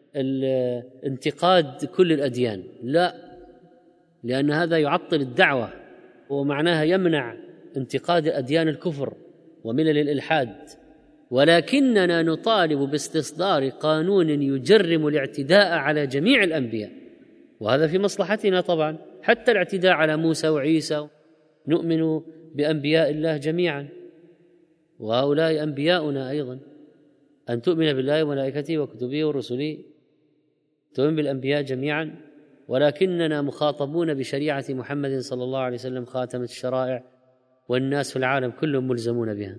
انتقاد كل الأديان، لا، لأن هذا يعطل الدعوة ومعناها يمنع انتقاد أديان الكفر وملل الإلحاد. ولكننا نطالب باستصدار قانون يجرم الاعتداء على جميع الأنبياء، وهذا في مصلحتنا طبعا، حتى الاعتداء على موسى وعيسى. نؤمن بأنبياء الله جميعا وهؤلاء أنبياؤنا أيضا. أن تؤمن بالله وملائكته وكتبه ورسله، تؤمن بالأنبياء جميعا، ولكننا مخاطبون بشريعة محمد صلى الله عليه وسلم خاتمة الشرائع، والناس في العالم كلهم ملزمون بها.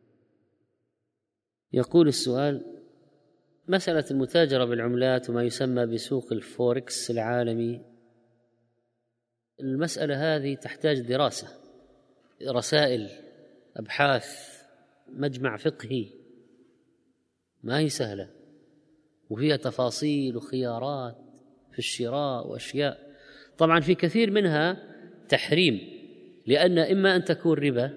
يقول السؤال: مسألة المتاجرة بالعملات وما يسمى بسوق الفوركس العالمي، المسألة هذه تحتاج دراسة، رسائل، أبحاث، مجمع فقهي، ما هي سهلة، وفيها تفاصيل وخيارات في الشراء وأشياء. طبعا في كثير منها تحريم، لأن إما أن تكون ربا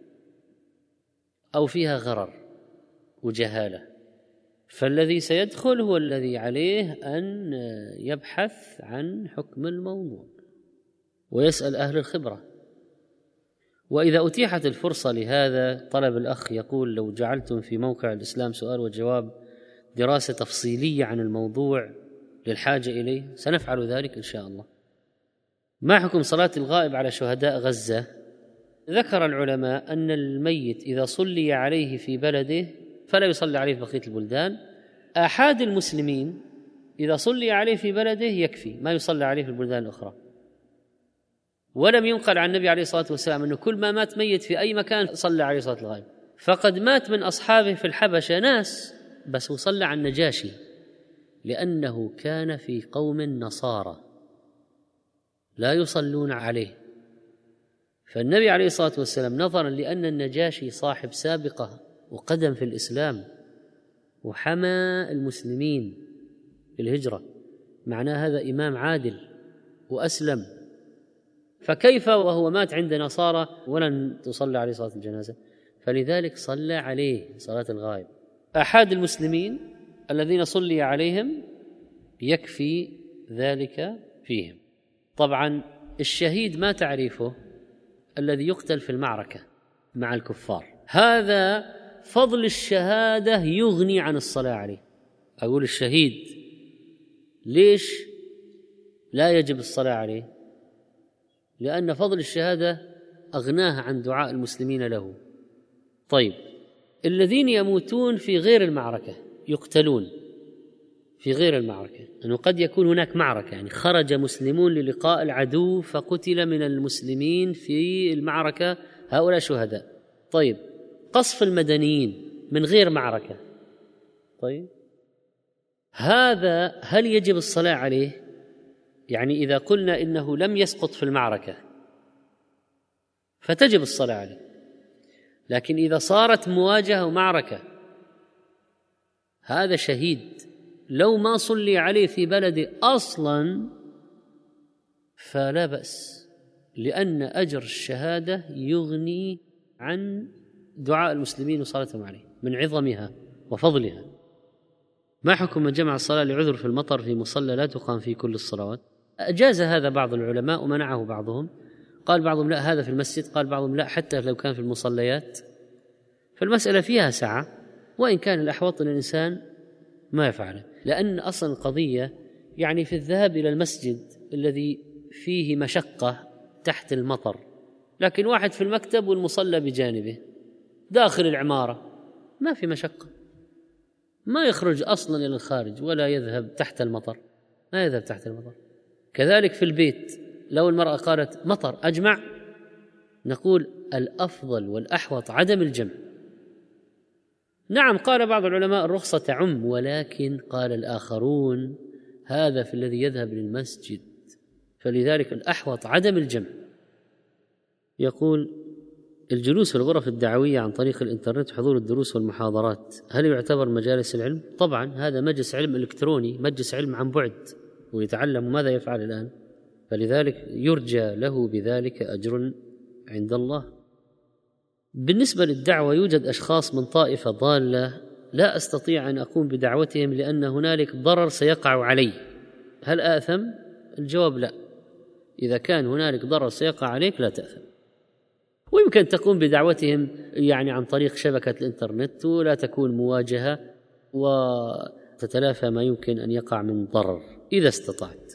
أو فيها غرر وجهالة، فالذي سيدخل هو الذي عليه أن يبحث عن حكم الموضوع ويسأل أهل الخبرة. وإذا أتيحت الفرصة لهذا، طلب الأخ يقول: لو جعلتم في موقع الإسلام سؤال وجواب دراسة تفصيلية عن الموضوع للحاجة إليه سنفعل ذلك إن شاء الله. ما حكم صلاة الغائب على شهداء غزة؟ ذكر العلماء أن الميت إذا صلي عليه في بلده فلا يصلي عليه في بقية البلدان. آحاد المسلمين إذا صلي عليه في بلده يكفي، ما يصلي عليه في البلدان الأخرى. ولم ينقل عن النبي عليه الصلاة والسلام أنه كل ما مات ميت في أي مكان صلى عليه صلاة الغائب. فقد مات من أصحابه في الحبشة ناس بس وصلى على النجاشي، لأنه كان في قوم نصارى لا يصلون عليه. فالنبي عليه الصلاة والسلام نظرا لأن النجاشي صاحب سابقة وقدم في الإسلام وحمى المسلمين في الهجرة، معناه هذا إمام عادل وأسلم، فكيف وهو مات عند نصارى ولن تصلى عليه صلاة الجنازة؟ فلذلك صلى عليه صلاة الغائب. أحد المسلمين الذين صلي عليهم يكفي ذلك فيهم. طبعا الشهيد ما تعريفه؟ الذي يقتل في المعركة مع الكفار، هذا فضل الشهادة يغني عن الصلاة عليه. أقول الشهيد ليش لا يجب الصلاة عليه؟ لأن فضل الشهادة أغناه عن دعاء المسلمين له. طيب، الذين يموتون في غير المعركة يقتلون في غير المعركة، أنه قد يكون هناك معركة، يعني خرج مسلمون للقاء العدو فقتل من المسلمين في المعركة، هؤلاء شهداء. طيب، قصف المدنيين من غير معركة، طيب هذا هل يجب الصلاة عليه؟ يعني إذا قلنا إنه لم يسقط في المعركة فتجب الصلاة عليه، لكن إذا صارت مواجهة ومعركة هذا شهيد لو ما صلي عليه في بلده أصلا فلا بأس، لأن أجر الشهادة يغني عن دعاء المسلمين وصلاتهم عليه من عظمها وفضلها. ما حكم من جمع الصلاة لعذر في المطر في مصلى لا تقام فيه كل الصلوات؟ أجاز هذا بعض العلماء ومنعه بعضهم، قال بعضهم لا هذا في المسجد، قال بعضهم لا حتى لو كان في المصليات. فالمسألة فيها سعة، وإن كان الأحوط الإنسان ما يفعله، لأن أصلا القضية يعني في الذهاب إلى المسجد الذي فيه مشقة تحت المطر، لكن واحد في المكتب والمصلى بجانبه داخل العمارة ما في مشقة، ما يخرج أصلا إلى الخارج ولا يذهب تحت المطر، ما يذهب تحت المطر. كذلك في البيت لو المرأة قالت مطر أجمع، نقول الأفضل والأحوط عدم الجمع. نعم قال بعض العلماء الرخصة تعم، ولكن قال الآخرون هذا في الذي يذهب للمسجد، فلذلك الأحوط عدم الجمع. يقول الجلوس في الغرف الدعوية عن طريق الإنترنت وحضور الدروس والمحاضرات هل يعتبر مجالس العلم؟ طبعا هذا مجلس علم إلكتروني، مجلس علم عن بعد، ويتعلم ماذا يفعل الآن، فلذلك يرجى له بذلك أجر عند الله. بالنسبة للدعوة يوجد أشخاص من طائفة ضالة لا أستطيع أن أقوم بدعوتهم لأن هنالك ضرر سيقع علي، هل آثم؟ الجواب لا، إذا كان هنالك ضرر سيقع عليك لا تأثم، ويمكن تقوم بدعوتهم يعني عن طريق شبكة الإنترنت ولا تكون مواجهة وتتلافى ما يمكن أن يقع من ضرر إذا استطعت.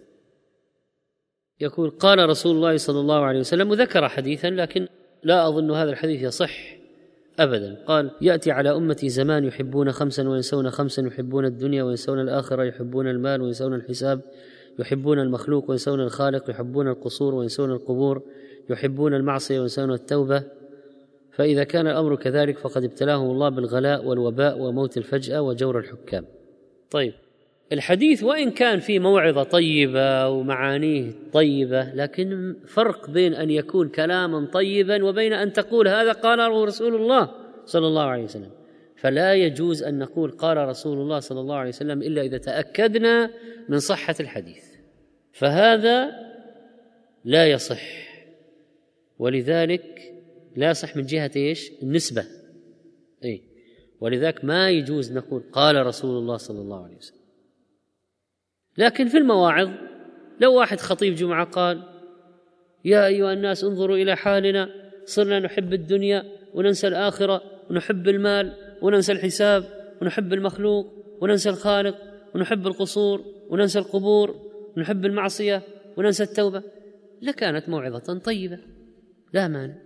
يقول قال رسول الله صلى الله عليه وسلم، وذكر حديثا لكن لا أظن هذا الحديث يصح أبدا، قال يأتي على أمتي زمان يحبون خمسا وينسون خمسا، يحبون الدنيا وينسون الآخرة، يحبون المال وينسون الحساب، يحبون المخلوق وينسون الخالق، يحبون القصور وينسون القبور، يحبون المعصية وينسون التوبة. فإذا كان الأمر كذلك فقد ابتلاهم الله بالغلاء والوباء وموت الفجأة وجور الحكام. طيب، الحديث وإن كان فيه موعظة طيبة ومعانيه طيبة، لكن فرق بين أن يكون كلاما طيبا وبين أن تقول هذا قال رسول الله صلى الله عليه وسلم. فلا يجوز أن نقول قال رسول الله صلى الله عليه وسلم إلا إذا تأكدنا من صحة الحديث، فهذا لا يصح، ولذلك لا يصح من جهة إيش؟ النسبة، إيه؟ ولذلك ما يجوز نقول قال رسول الله صلى الله عليه وسلم. لكن في المواعظ لو واحد خطيب جمعة قال يا أيها الناس انظروا إلى حالنا، صرنا نحب الدنيا وننسى الآخرة، ونحب المال وننسى الحساب، ونحب المخلوق وننسى الخالق، ونحب القصور وننسى القبور، ونحب المعصية وننسى التوبة، لكانت موعظة طيبة لا مانع.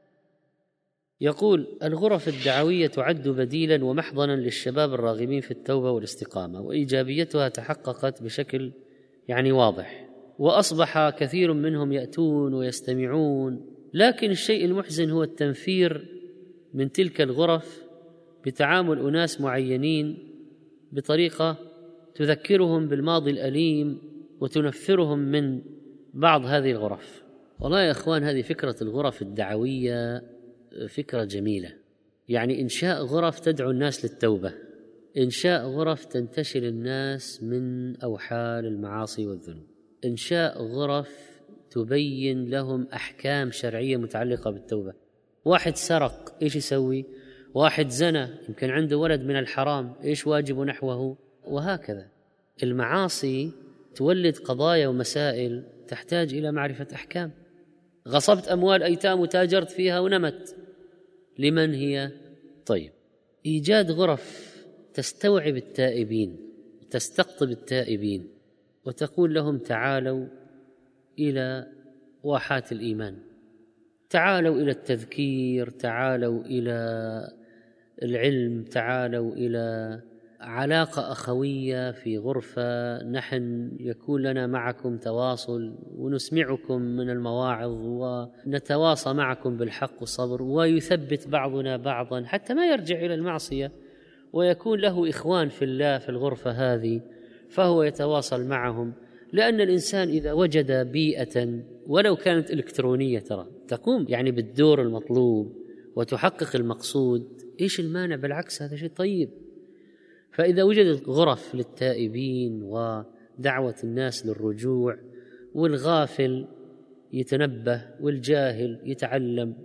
يقول الغرف الدعوية تعد بديلا ومحضنا للشباب الراغبين في التوبة والاستقامة، وإيجابيتها تحققت بشكل يعني واضح، وأصبح كثير منهم يأتون ويستمعون، لكن الشيء المحزن هو التنفير من تلك الغرف بتعامل أناس معينين بطريقة تذكرهم بالماضي الأليم وتنفرهم من بعض هذه الغرف. والله يا أخوان هذه فكرة الغرف الدعوية فكرة جميلة، يعني إنشاء غرف تدعو الناس للتوبة، إنشاء غرف تنتشل الناس من أوحال المعاصي والذنوب، إنشاء غرف تبين لهم أحكام شرعية متعلقة بالتوبة. واحد سرق إيش يسوي؟ واحد زنى يمكن عنده ولد من الحرام، إيش واجب نحوه؟ وهكذا. المعاصي تولد قضايا ومسائل تحتاج إلى معرفة أحكام. غصبت أموال أيتام وتاجرت فيها ونمت، لمن هي؟ طيب، إيجاد غرف تستوعب التائبين، تستقطب التائبين، وتقول لهم تعالوا إلى واحات الإيمان، تعالوا إلى التذكير، تعالوا إلى العلم، تعالوا إلى علاقة أخوية في غرفة، نحن يكون لنا معكم تواصل ونسمعكم من المواعظ ونتواصى معكم بالحق والصبر، ويثبت بعضنا بعضا حتى ما يرجع إلى المعصية، ويكون له إخوان في الله في الغرفة هذه فهو يتواصل معهم. لأن الإنسان إذا وجد بيئة ولو كانت إلكترونية ترى تقوم يعني بالدور المطلوب وتحقق المقصود، إيش المانع؟ بالعكس هذا شيء طيب. فإذا وجدت غرف للتائبين ودعوة الناس للرجوع، والغافل يتنبه والجاهل يتعلم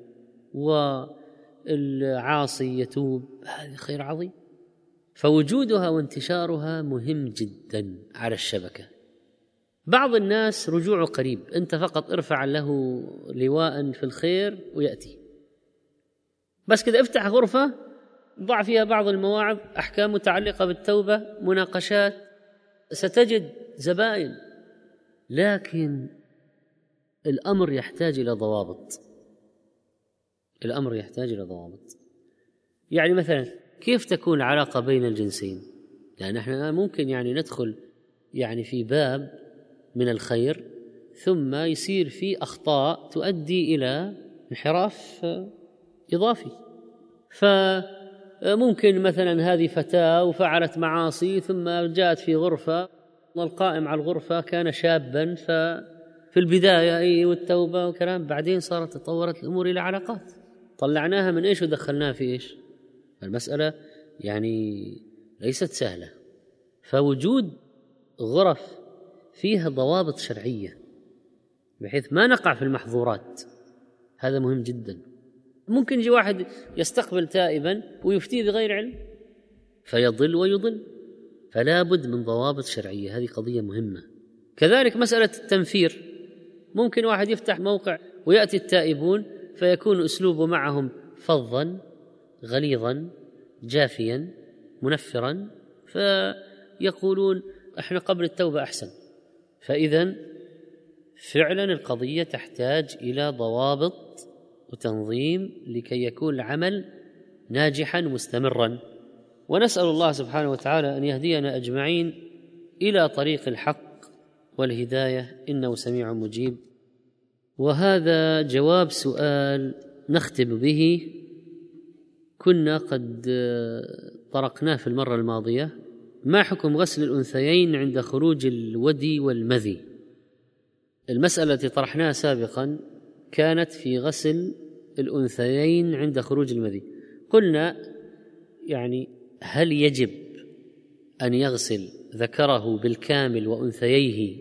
والعاصي يتوب، هذا خير عظيم. فوجودها وانتشارها مهم جدا على الشبكة. بعض الناس رجوعه قريب، أنت فقط ارفع له لواء في الخير ويأتي، بس كده افتح غرفة ضع فيها بعض المواعظ، أحكام متعلقة بالتوبة، مناقشات، ستجد زبائن. لكن الأمر يحتاج إلى ضوابط، الأمر يحتاج إلى ضوابط. يعني مثلا كيف تكون العلاقة بين الجنسين؟ لأن احنا ممكن يعني ندخل يعني في باب من الخير ثم يصير في أخطاء تؤدي إلى انحراف إضافي. فممكن مثلا هذه فتاة وفعلت معاصي ثم جاءت في غرفة والقائم على الغرفة كان شابا، ففي البداية أي والتوبة وكلام، بعدين صارت تطورت الأمور إلى علاقات، طلعناها من إيش ودخلناها في إيش. المسألة يعني ليست سهلة. فوجود غرف فيها ضوابط شرعية بحيث ما نقع في المحظورات هذا مهم جدا. ممكن يجي واحد يستقبل تائبا ويفتيه بغير علم فيضل ويضل، فلا بد من ضوابط شرعية، هذه قضية مهمة. كذلك مسألة التنفير، ممكن واحد يفتح موقع ويأتي التائبون فيكون أسلوبه معهم فظا غليظا جافيا منفرا، فيقولون احنا قبل التوبة أحسن. فإذن فعلا القضية تحتاج إلى ضوابط وتنظيم لكي يكون العمل ناجحا مستمرا. ونسأل الله سبحانه وتعالى أن يهدينا أجمعين إلى طريق الحق والهداية، إنه سميع مجيب. وهذا جواب سؤال نختم به كنا قد طرقناه في المرة الماضية: ما حكم غسل الأنثيين عند خروج الودي والمذي؟ المسألة التي طرحناها سابقا كانت في غسل الأنثيين عند خروج المذي. قلنا يعني هل يجب أن يغسل ذكره بالكامل وأنثييه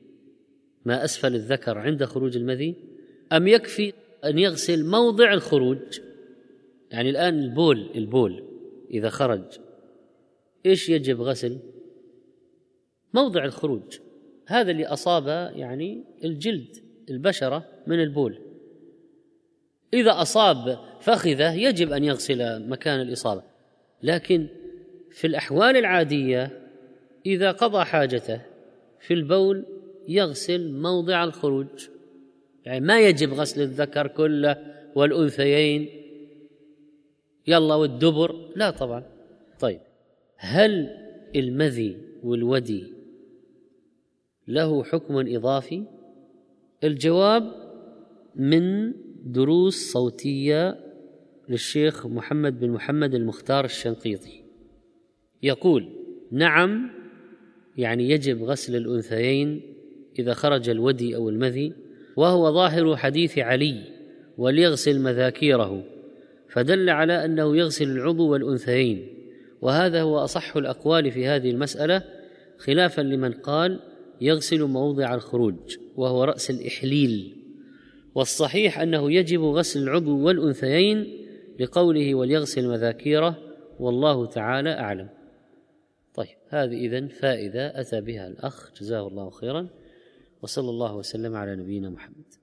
ما أسفل الذكر عند خروج المذي، أم يكفي أن يغسل موضع الخروج؟ يعني الآن البول البول إذا خرج إيش يجب غسل؟ موضع الخروج، هذا اللي أصاب يعني الجلد البشرة من البول. إذا أصاب فخذه يجب أن يغسل مكان الإصابة، لكن في الأحوال العادية إذا قضى حاجته في البول يغسل موضع الخروج، يعني ما يجب غسل الذكر كله والأنثيين يلا والدبر، لا طبعا. طيب، هل المذي والودي له حكم إضافي؟ الجواب من دروس صوتية للشيخ محمد بن محمد المختار الشنقيطي، يقول: نعم، يعني يجب غسل الأنثيين إذا خرج الودي أو المذي، وهو ظاهر حديث علي: وليغسل مذاكيره، فدل على أنه يغسل العضو والأنثيين، وهذا هو أصح الأقوال في هذه المسألة، خلافا لمن قال يغسل موضع الخروج وهو رأس الإحليل، والصحيح أنه يجب غسل العضو والأنثيين لقوله وليغسل مذاكيره والله تعالى أعلم. طيب، هذه إذن فائدة أتى بها الأخ جزاه الله خيرا، وصلى الله وسلم على نبينا محمد.